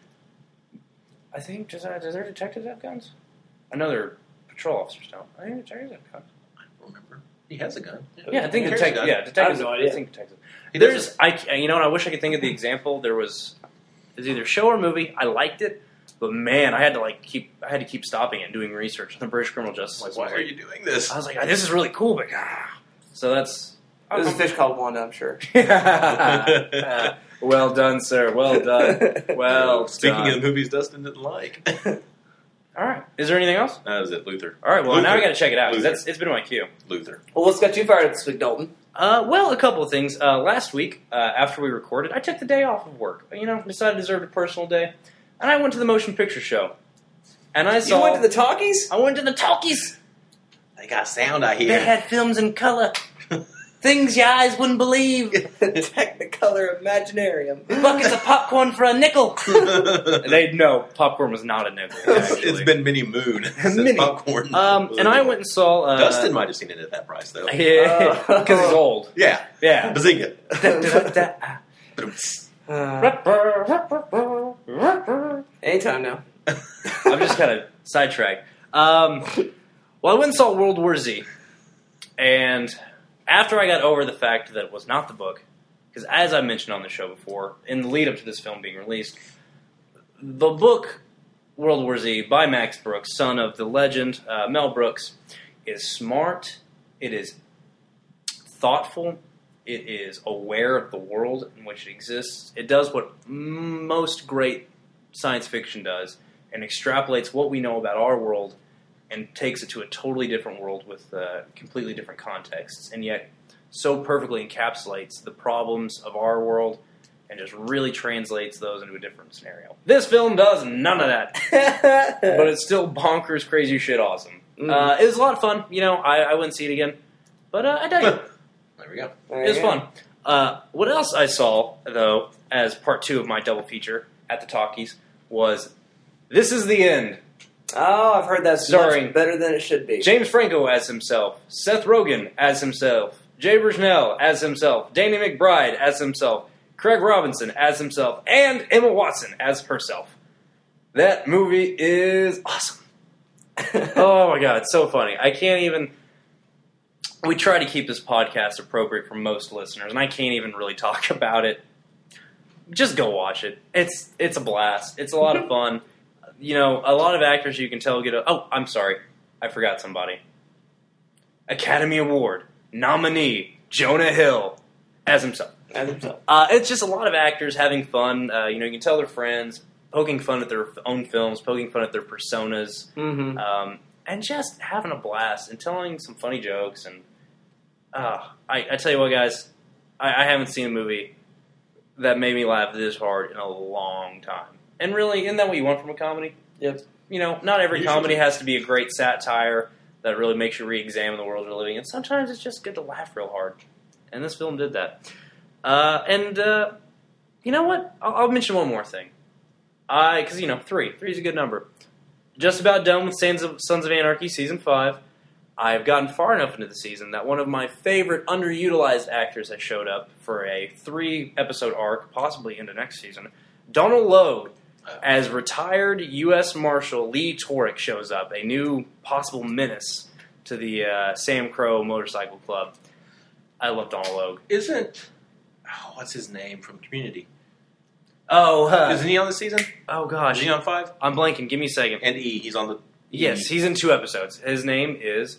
I think does, uh, does their detectives have guns? I know their patrol officers don't. I think detectives have guns. I don't remember. He has a gun. Yeah, I think He carries a detectives. gun. Yeah, detectives. I have no I idea. think detectives. He There's, doesn't- I, you know, and I wish I could think of the example. There was, it was either show or movie. I liked it, but man, I had to like keep, I had to keep stopping it and doing research on the British criminal justice Like, system. why are you doing this? I was like, this is really cool, but ah. So that's. There's a fish called Wanda, I'm sure. Well done, sir. Well done. Well Speaking done. of the movies Dustin didn't like, All right. Is there anything else? that was it. Luther. All right. Well, now I Luther. got to check it out 'cause Luther. that's it's been on my queue. Luther. Well, what's got you fired up this week, Dalton? Uh, well, a couple of things. Uh, last week, uh, after we recorded, I took the day off of work. You know, decided I deserved a personal day, and I went to the motion picture show. And I saw. You went to the talkies? I went to the talkies. They got sound, I hear. They had films in color, things your eyes wouldn't believe. Technicolor Imaginarium. Buckets of popcorn for a nickel. They no popcorn was not a nickel. it's Actually. been mini moon since Mini. popcorn. Um, was and I illegal. went and saw. Uh, Dustin might have seen it at that price though. Yeah, because he's old. Yeah. Yeah. Bazinga. Uh, anytime now. I'm just kind of sidetracked. Um, well, I went and saw World War Z, and after I got over the fact that it was not the book, because as I mentioned on the show before, in the lead up to this film being released, the book World War Z by Max Brooks, son of the legend uh, Mel Brooks, is smart. It is thoughtful. It is aware of the world in which it exists. It does what most great science fiction does and extrapolates what we know about our world and takes it to a totally different world with uh, completely different contexts, and yet so perfectly encapsulates the problems of our world and just really translates those into a different scenario. This film does none of that, but it's still bonkers, crazy shit awesome. Mm. Uh, it was a lot of fun. You know, I, I wouldn't see it again, but uh, I dug it. There we go. There It was you go. fun. Uh, what else I saw, though, as part two of my double feature at the Talkies was This Is the End. Oh, I've heard that's Starring much better than it should be. James Franco as himself, Seth Rogen as himself, Jay Brisnell as himself, Danny McBride as himself, Craig Robinson as himself, and Emma Watson as herself. That movie is awesome. Oh my god, it's so funny. I can't even... We try to keep this podcast appropriate for most listeners, and I can't even really talk about it. Just go watch it. It's it's a blast. It's a lot of fun. You know, a lot of actors you can tell get a... Oh, I'm sorry. I forgot somebody. Academy Award nominee Jonah Hill as himself. As himself. Uh, it's just a lot of actors having fun. Uh, you know, you can tell they're friends, poking fun at their own films, poking fun at their personas, Mm-hmm. um, and just having a blast and telling some funny jokes. And uh, I, I tell you what, guys, I, I haven't seen a movie that made me laugh this hard in a long time. And really, isn't that what you want from a comedy? Yep. You know, not every Usually. comedy has to be a great satire that really makes you re-examine the world we're living in. Sometimes it's just good to laugh real hard. And this film did that. Uh, and, uh, you know what? I'll, I'll mention one more thing. I, because, you know, three. Three is a good number. Just about done with Sons of, Sons of Anarchy Season five. I've gotten far enough into the season that one of my favorite underutilized actors has showed up for a three-episode arc, possibly into next season. Donald Logue, as retired U S Marshal Lee Torek, shows up, a new possible menace to the uh, Sam Crow Motorcycle Club. I love Donald Logue. Isn't oh, what's his name from Community? Oh, uh, Isn't he on the season? oh Is gosh, he on five? I'm blanking. Give me a second. And E, he's on the. Yes, he's in two episodes. His name is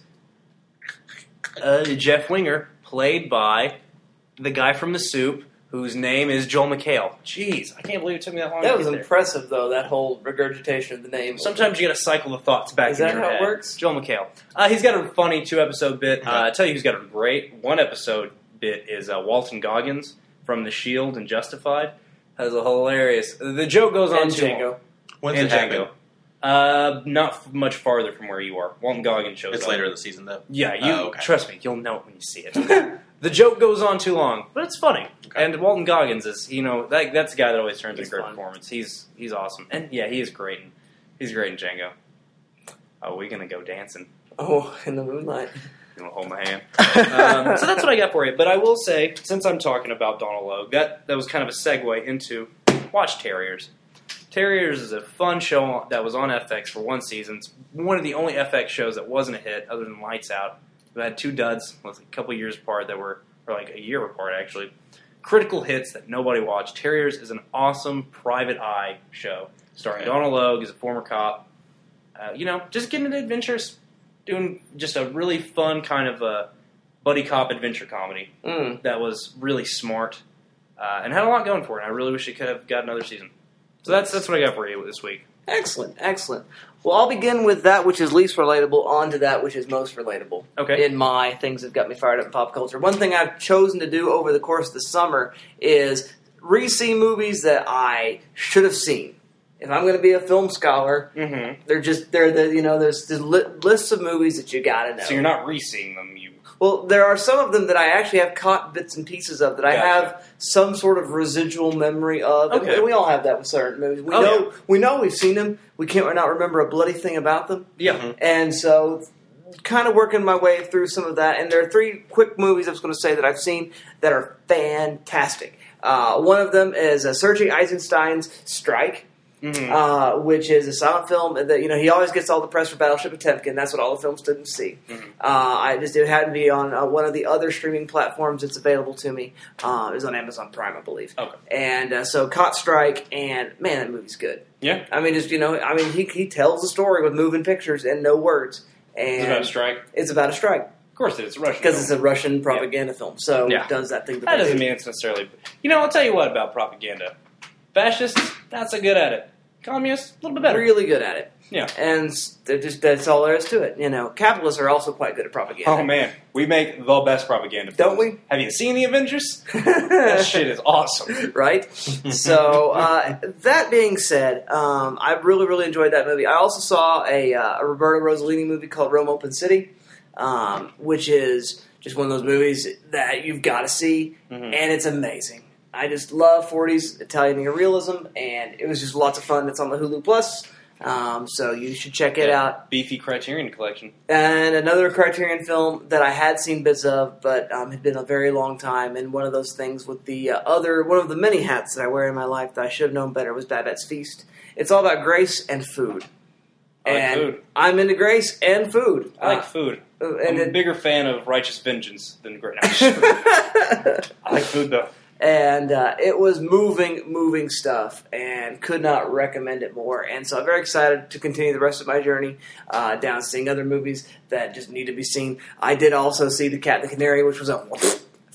uh, Jeff Winger, played by the guy from The Soup, whose name is Joel McHale. Jeez, I can't believe it took me that long That to was get there. impressive, though, that whole regurgitation of the name. Sometimes you got to cycle the thoughts back Is in that your how it head. works? Joel McHale. Uh, he's got a funny two-episode bit. Uh, Uh-huh. I tell you who's got a great one-episode bit is uh, Walton Goggins from The Shield and Justified. Has a hilarious... The joke goes on And too Django. long. When's and it happen? Django. Uh, not f- much farther from where you are. Walton Goggins shows It's up. later in the season, though. Yeah, you Oh, okay. trust me. You'll know it when you see it. The joke goes on too long, but it's funny. Okay. And Walton Goggins is, you know, that, that's the guy that always turns in He's a great fun. performance. He's he's awesome, and yeah, he is great. In, he's great in Django. Oh, we're gonna go dancing. Oh, in the moonlight. You want to hold my hand? um, so that's what I got for you. But I will say, since I'm talking about Donald Logue, that that was kind of a segue into watch Terriers. Terriers is a fun show that was on F X for one season. It's one of the only F X shows that wasn't a hit, other than Lights Out. We had two duds, well, a couple years apart that were, or like a year apart actually. Critical hits that nobody watched. Terriers is an awesome private eye show starring Okay. Donald Logue as a former cop. Uh, you know, just getting into adventures, doing just a really fun kind of a buddy cop adventure comedy Mm. that was really smart uh, and had a lot going for it. And I really wish it could have got another season. So that's that's what I got for you this week. Excellent, excellent. Well, I'll begin with that which is least relatable on to that which is most relatable. Okay. In my things that got me fired up in pop culture. One thing I've chosen to do over the course of the summer is re-see movies that I should have seen. If I'm going to be a film scholar, Mm-hmm. they're just they're the you know there's the li- lists of movies that you got to know. So you're not re-seeing them. You Well, there are some of them that I actually have caught bits and pieces of that I Gotcha. have some sort of residual memory of. And Okay. we, we all have that with certain movies. We Oh, know yeah. we know we've seen them. We can't not remember a bloody thing about them. yeah. Mhm. And so, kind of working my way through some of that. And there are three quick movies I was going to say that I've seen that are fantastic. Uh, one of them is uh, Sergei Eisenstein's Strike. Mm-hmm. Uh, which is a silent film that you know he always gets all the press for Battleship Potemkin. That's what all the film students see. Mhm. Uh, I just it had to be on uh, one of the other streaming platforms that's available to me. Uh, it was on Amazon Prime, I believe. Okay. And uh, so caught Strike, and man, that movie's good. Yeah. I mean, just you know, I mean, he he tells a story with moving pictures and no words, and It's about a strike. it's about a strike Of course, it is. It's a Russian. because film. it's a Russian propaganda film. So Yeah. it does that thing. That doesn't mean it's necessarily. You know, I'll tell you what about propaganda. Fascists, not so good at it. Communists, a little bit better. really good at it. Yeah. And they're just that's all there is to it. You know, capitalists are also quite good at propaganda. Oh man, we make the best propaganda. Don't films. we? Have you seen the Avengers? That shit is awesome. Right? So, uh, that being said, um, I really, really enjoyed that movie. I also saw a, uh, a Roberto Rossellini movie called Rome Open City, um, which is just one of those movies that you've got to see, Mhm. and it's amazing. I just love forties Italian neorealism, and it was just lots of fun. It's on the Hulu Plus, um, so you should check it out. Beefy Criterion Collection. And another Criterion film that I had seen bits of, but um, had been a very long time. And one of those things with the uh, other, one of the many hats that I wear in my life that I should have known better was Babette's Feast. It's all about grace and food. I like and food. I'm into grace and food. I like Uh, food. and I'm a it- bigger fan of Righteous Vengeance than Great. I like food though. And uh, it was moving, moving stuff, and could not recommend it more. And so I'm very excited to continue the rest of my journey uh, down seeing other movies that just need to be seen. I did also see The Cat and the Canary, which was a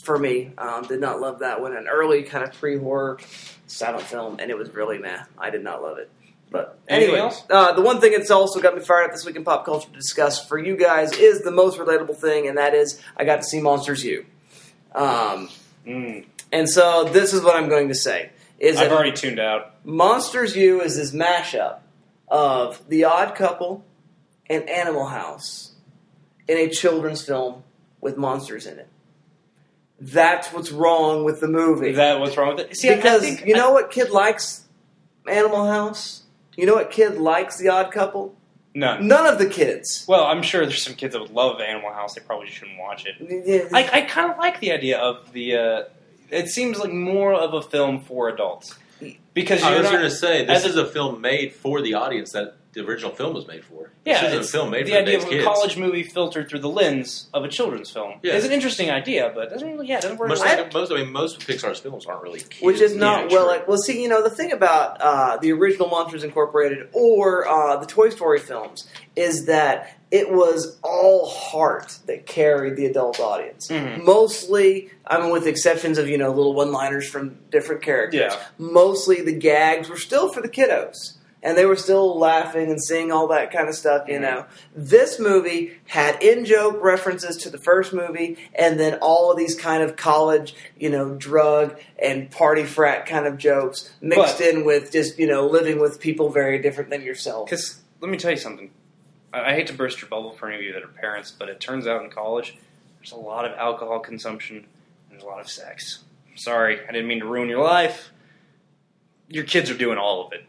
for me. Um, did not love that one. An early kind of pre-horror silent film, and it was really meh. I did not love it. But Anything anyway, else? Uh, the one thing that's also got me fired up this week in pop culture to discuss for you guys is the most relatable thing, and that is I got to see Monsters U. Um, Mm. and so this is what I'm going to say. Is I've that already tuned out. Monsters U is this mashup of The Odd Couple and Animal House in a children's film with monsters in it. That's what's wrong with the movie. Is that what's wrong with it? See, I- because I think you know what kid likes Animal House? You know what kid likes The Odd Couple? None. None of the kids. Well, I'm sure there's some kids that would love Animal House. They probably shouldn't watch it. Yeah. I, I kind of like the idea of the. Uh, it seems like more of a film for adults because I you're was not, going to say this as is a film made for the audience that the original film was made for. Yeah, this is it's a film made the for idea today's of a kids. college movie filtered through the lens of a children's film. Yeah. It's an interesting idea, but it doesn't really. Yeah, it doesn't work. Much out. like most, I mean, most of Pixar's films aren't really kids. Which is not Yeah, well, true. like well. See, you know, the thing about uh, the original Monsters Incorporated or uh, the Toy Story films is that it was all heart that carried the adult audience. Mhm. Mostly, I mean, with the exceptions of you know little one-liners from different characters. Yeah. Mostly, the gags were still for the kiddos. And they were still laughing and seeing all that kind of stuff, you Mhm. know. This movie had in-joke references to the first movie, and then all of these kind of college, you know, drug and party frat kind of jokes mixed But- in with just, you know, living with people very different than yourself. Because let me tell you something. I, I hate to burst your bubble for any of you that are parents, but it turns out in college there's a lot of alcohol consumption and there's a lot of sex. Sorry, I didn't mean to ruin your life. Your kids are doing all of it.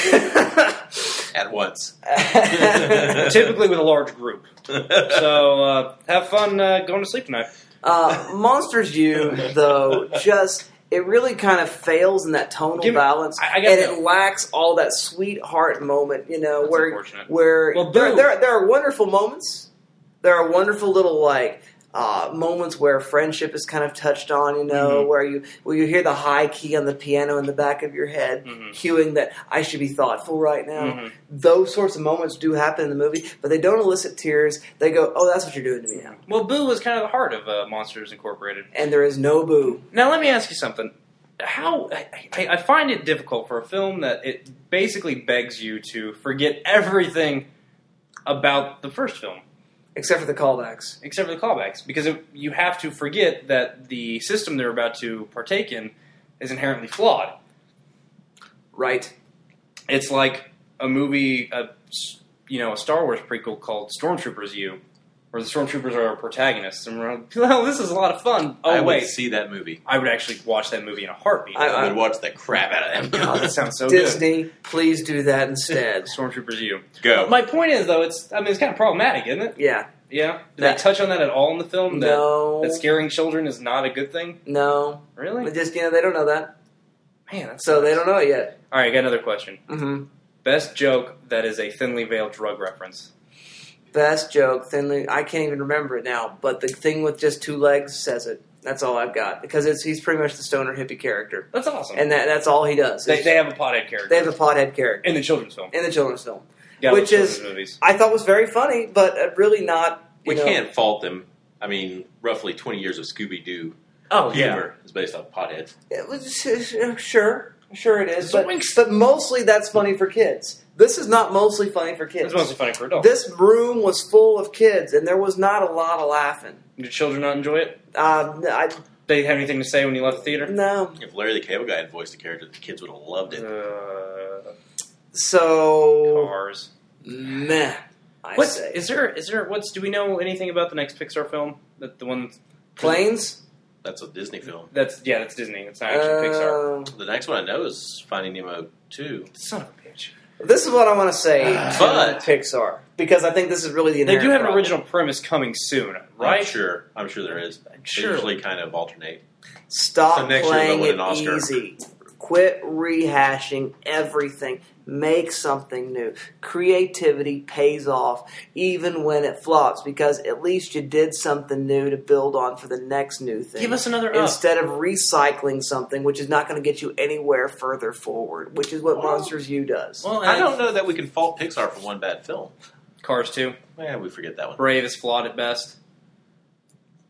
At once. Typically with a large group. So uh, have fun uh, going to sleep tonight. Uh, Monsters U, though, just it really kind of fails in that tonal Give me- balance, I- I got and that. it lacks all that sweetheart moment. You know, That's where unfortunate. where Well, there, Boo- there there are wonderful moments. There are wonderful little like. Uh, moments where friendship is kind of touched on, you know, Mhm. where you where you hear the high key on the piano in the back of your head, Mhm. cueing that I should be thoughtful right now. Mhm. Those sorts of moments do happen in the movie, but they don't elicit tears. They go, "Oh, that's what you're doing to me now," Well, Boo was kind of the heart of uh, Monsters Incorporated. and there is no boo. Now, let me ask you something. How I, I, I find it difficult for a film that it basically begs you to forget everything about the first film, Except for the callbacks. except for the callbacks, because it, you have to forget that the system they're about to partake in is inherently flawed. Right. It's like a movie, a, you know, a Star Wars prequel called Stormtroopers U, where the Stormtroopers are our protagonists, and we're like, well, this is a lot of fun. Oh I wait, would see that movie. I would actually watch that movie in a heartbeat. I- I would watch the crap out of God, them. that sounds so good. Disney, please do that instead. Stormtroopers U. Go. My point is, though, it's I mean, it's kind of problematic, isn't it? Yeah. Yeah. Did That- they touch on that at all in the film? That, No. That scaring children is not a good thing? No. Really? Just, you know, they don't know that. Man, that's So they don't know it yet. All right, I got another question. Mm-hmm. Best joke that is a thinly veiled drug reference. Best joke, thinly. I can't even remember it now, but the thing with just two legs says it. That's all I've got. Because it's he's pretty much the stoner hippie character. That's awesome. And that that's all he does. they, they have a pothead character They have a pothead character in the children's film. in the children's film. Yeah, which with is- children's movies. I thought was very funny, but uh, really not. You We know, can't fault them. I mean, roughly twenty years of Scooby Doo Oh humor is based off potheads. It was, uh, sure, sure it is, but, Zoinks. but mostly that's funny for kids. This is not mostly funny for kids. It's mostly funny for adults. This room was full of kids, and there was not a lot of laughing. Did children not enjoy it? Uh, I, They have anything to say when you left the theater? no. If Larry the Cable Guy had voiced the character, the kids would have loved it. Uh, So cars. meh. I What's say is there? Is there? What's? Do we know anything about the next Pixar film? That the one planes. That's a Disney film. that's yeah, that's Disney. It's not actually Pixar. Uh, The next one I know is Finding Nemo two. Son of a bitch. This is what I want to say But- to Pixar because I think this is really the They inherent do have an problem. original premise coming soon, right? I'm sure. I'm sure there is. They Sure. usually kind of alternate. Stop So next year playing they'll win it an Oscar. easy. Quit rehashing everything. Make something new. Creativity pays off even when it flops because at least you did something new to build on for the next new thing. Give us another up. Instead of recycling something which is not going to get you anywhere further forward, which is what Monsters U does. Well, I and don't know that we can fault Pixar for one bad film. Cars two. Yeah, we forget that one. Brave is flawed at best.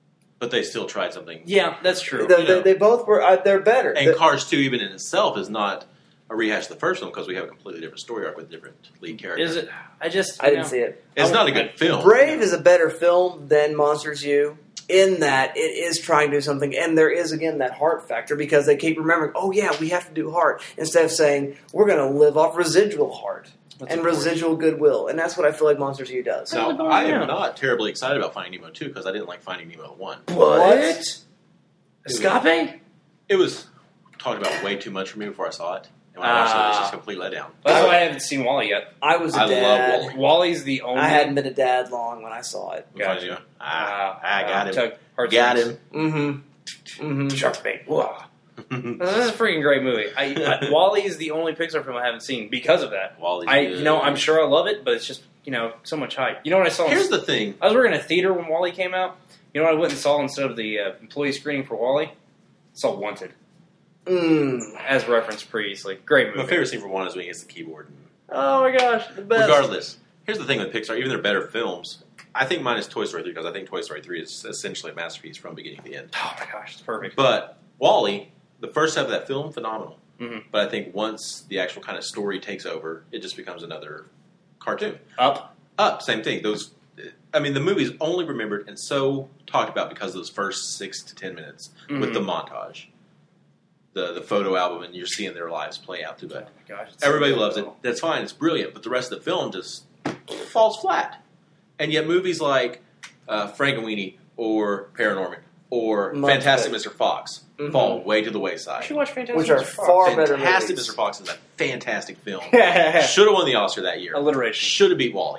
but they still tried something. Yeah, that's true. The- you know. they, they both were. Uh, they're better. And The- Cars two, even in itself, is not a rehash of the first film because we have a completely different story arc with different lead characters. Is it? I just. I you didn't know, see it. It's I- not a good film. Brave is a better film than Monsters U in that it is trying to do something, and there is again that heart factor because they keep remembering, oh yeah, we have to do heart instead of saying we're going to live off residual heart That's and important. residual goodwill, and that's what I feel like Monsters U does. Now, Really going I am down. not terribly excited about Finding Nemo two because I didn't like Finding Nemo one. What? Escape? It was talked about way too much for me before I saw it. And when I watched it, it was just a complete letdown. That's why I haven't seen Wally yet. I was a I love dad. Wall-E. Wally's the only. I hadn't been a dad long when I saw it. Finding Gotcha. Nemo. Ah, Wow. I got him. Tug- heart Got strings. him. Mm-hmm. Mm-hmm. Shark bait. Whoa. This is a freaking great movie. I, I, Wally is the only Pixar film I haven't seen because of that. Wally's I, good. you know, I'm sure I love it, but it's just, you know, so much hype. You know what I saw? Here's the thing. I was working in a theater when Wally came out. You know what I went and saw instead of the uh, employee screening for Wally? I saw Wanted, Mm. as referenced previously. Great movie. My favorite scene for one is when he hits the keyboard. Oh my gosh, the best. Regardless, here's the thing with Pixar. Even their better films, I think mine is Toy Story three because I think Toy Story three is essentially a masterpiece from beginning to end. Oh my gosh, it's perfect. But Wall-E, the first half of that film, phenomenal. Mhm. But I think once the actual kind of story takes over, it just becomes another cartoon. Up. Up, same thing. Those, I mean, the movie's only remembered and so talked about because of those first six to ten minutes with Mhm. the montage, the the photo album, and you're seeing their lives play out through Oh that. my gosh, it's so Everybody good. loves it. That's fine. It's brilliant. But the rest of the film just falls flat. And yet movies like uh, Frankenweenie or Paranorman or Much Fantastic better. Mister Fox Mhm. fall way to the You wayside. should watch Fantastic Which are Mister Fox. far better Fantastic movies. Mister Fox is a fantastic film. Alliteration. Should have won the Oscar that year. Should have beat Wall-E.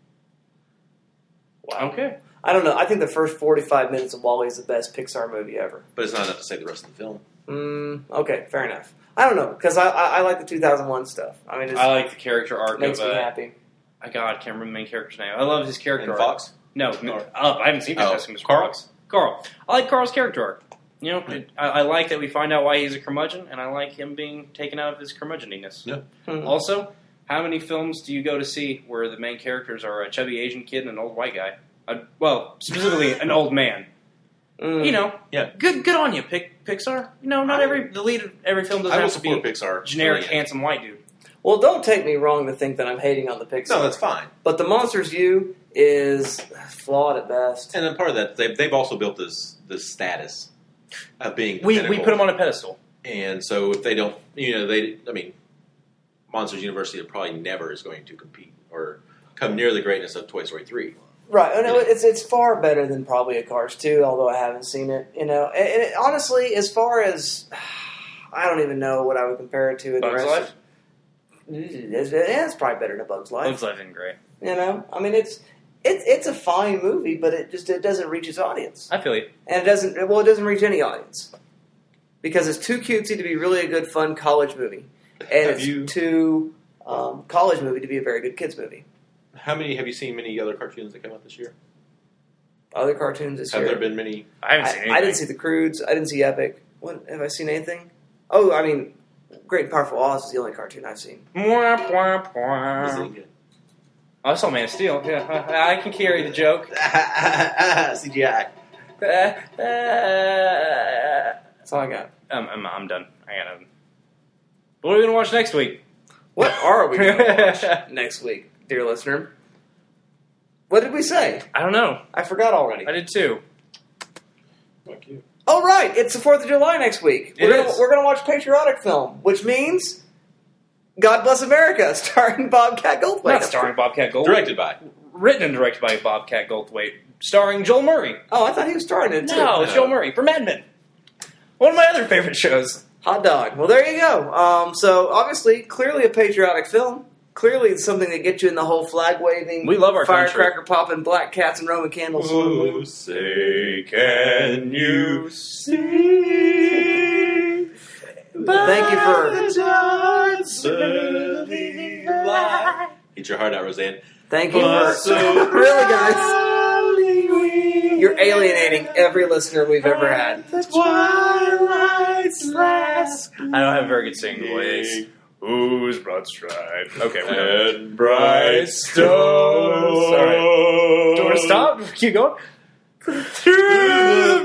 Okay. I don't know. I think the first forty-five minutes of Wall-E is the best Pixar movie ever. But it's not enough to say the rest of the film. Mm, okay, fair enough. I don't know because I, I I like the two thousand one stuff. I mean, it I like the character arc makes of. me Uh, happy. I God, I can't remember the main character's name. I love his character And arc. Fox? No, Or- Up. I haven't seen Oh, Fantastic Mister Carl? Fox. Carl. I like Carl's character arc. You know, it, I, I like that we find out why he's a curmudgeon, and I like him being taken out of his curmudgeoniness. Yeah. Hmm. Also, how many films do you go to see where the main characters are a chubby Asian kid and an old white guy? Uh, well, specifically an old man. Mm. You know, Yeah. good, good on you, Pic- Pixar. You know, not every the lead of every film doesn't I will have to be support Pixar. generic, Brilliant. handsome white dude. Well, don't take me wrong to think that I'm hating on the Pixar. No, that's fine. But the Monsters U is flawed at best. And then part of that, they've, they've also built this this status of being the We we pinnacle. put him on a pedestal. And so if they don't, you know, they, I mean, Monsters University probably never is going to compete or come near the greatness of Toy Story three. Right. And it- it's it's far better than probably a Cars two, although I haven't seen it. You know, and, and it, honestly, as far as I don't even know what I would compare it to. In Bugs the rest Life? Of, it's, it's probably better than a Bugs Life. Bugs Life isn't great. You know, I mean, it's it's it's a fine movie, but it just it doesn't reach its audience, I feel you. and it doesn't. Well, it doesn't reach any audience because it's too cutesy to be really a good, fun college movie, and Have it's you- too um, college movie to be a very good kids movie. How many have you seen? Many other cartoons that came out this year? Other cartoons this Have year. there been many? I haven't seen I, anything. I didn't see the Croods. I didn't see Epic. What have I seen? Anything? Oh, I mean, Great and Powerful Oz is the only cartoon I've seen. Mwah, mwah, Is mwah. it good? Oh, I saw Man of Steel. Yeah, I can carry the joke. C G I. That's all I got. I'm, I'm, I'm done. I got to. What are we gonna watch next week? What are we going to watch next week, dear listener? What did we say? I don't know. I forgot already. I did too. Fuck you. Oh, right. It's the fourth of July next week. It We're gonna, is. we're going to watch patriotic film, which means God Bless America, starring Bobcat Goldthwait. Not starring Bobcat Goldthwait. Directed by. Written and directed by Bobcat Goldthwait. Starring Joel Murray. Oh, I thought he was starring it, too. No, it's Joel Murray for Mad Men. One of my other favorite shows. Hot dog. Well, there you go. Um, so, obviously, clearly a patriotic film. Clearly, it's something that gets you in the whole flag waving, We love our firecracker popping, black cats and Roman candles. Oh, say can you see? Thank you for Get your heart out, Roseanne. thank you for really, guys. You're alienating every listener we've ever had. Twilight's last I don't have a very good singing voice. Whose broad stripe? Okay, we're done. and bright stone. All right. Do you want to stop? Keep going? Through the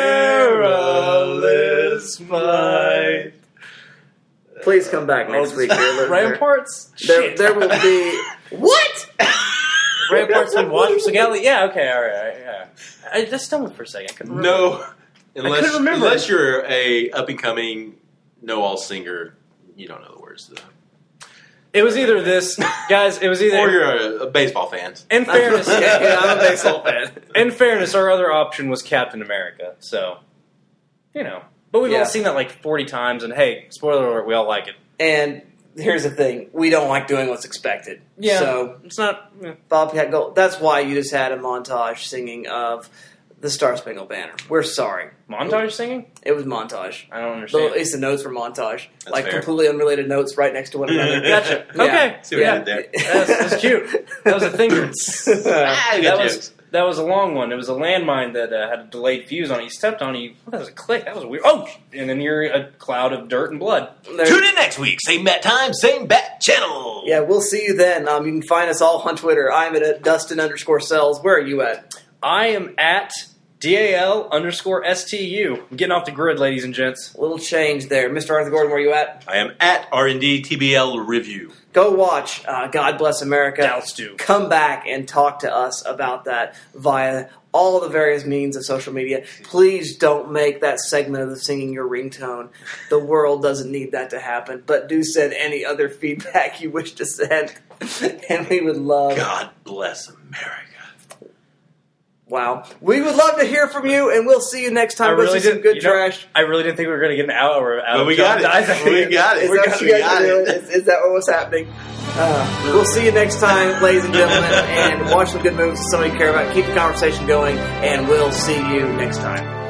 perilous fight. Please come back next week, dear listener. Ramparts? There, Shit. there will be what? Ramparts been watched from Segali? Yeah, okay, all right, all right, yeah. I just stumbled for a second. I couldn't remember. No, unless couldn't remember. unless you're a up and coming know-all singer, you don't know the words to that. It was either this, guys. It was either. Or you're a, a baseball fan. In fairness, yeah, yeah, I'm a baseball fan. In fairness, our other option was Captain America. So, you know, but we've Yeah. all seen that like forty times, and hey, spoiler alert, we all like it. And here's the thing: we don't like doing what's expected. Yeah. So It's not. eh. Bobcat Gold. That's why you just had a montage singing of the Star Spangled Banner. We're sorry. Montage singing? It was montage. I don't So understand. at least the notes were montage, That's like fair. completely unrelated notes right next to one another. Gotcha. Yeah. Okay. See what yeah. I did there? That's, that's cute. That was a thinker. Ah, I got that was jokes. that was a long one. It was a landmine that uh, had a delayed fuse on it. You stepped on it. You, oh, that was a click. That was weird. Oh, and then you're a cloud of dirt and blood. There- Tune in next week. Same bat time, same bat channel. Yeah, we'll see you then. Um, you can find us all on Twitter. I'm at uh, Dustin underscore cells. Where are you at? I am at D A L underscore S T U. I'm getting off the grid, ladies and gents. A little change there. Mister Arthur Gordon, where are you at? I am at R and D T B L Review. Go watch uh, God Bless America. Dallas do. Come back and talk to us about that via all the various means of social media. Please don't make that segment of the singing your ringtone. The world doesn't need that to happen. But do send any other feedback you wish to send. And we would love... God bless America. Wow. We would love to hear from you, and we'll see you next time. I We'll really see some did- good you know, trash. I really didn't think we were going to get an hour out But of we John got it. Dysart. We got it. Is We that got what you guys got are it. doing? Is, is that what was happening? Uh, we'll see you next time, ladies and gentlemen, and watch some good movies that somebody care about. Keep the conversation going, and we'll see you next time.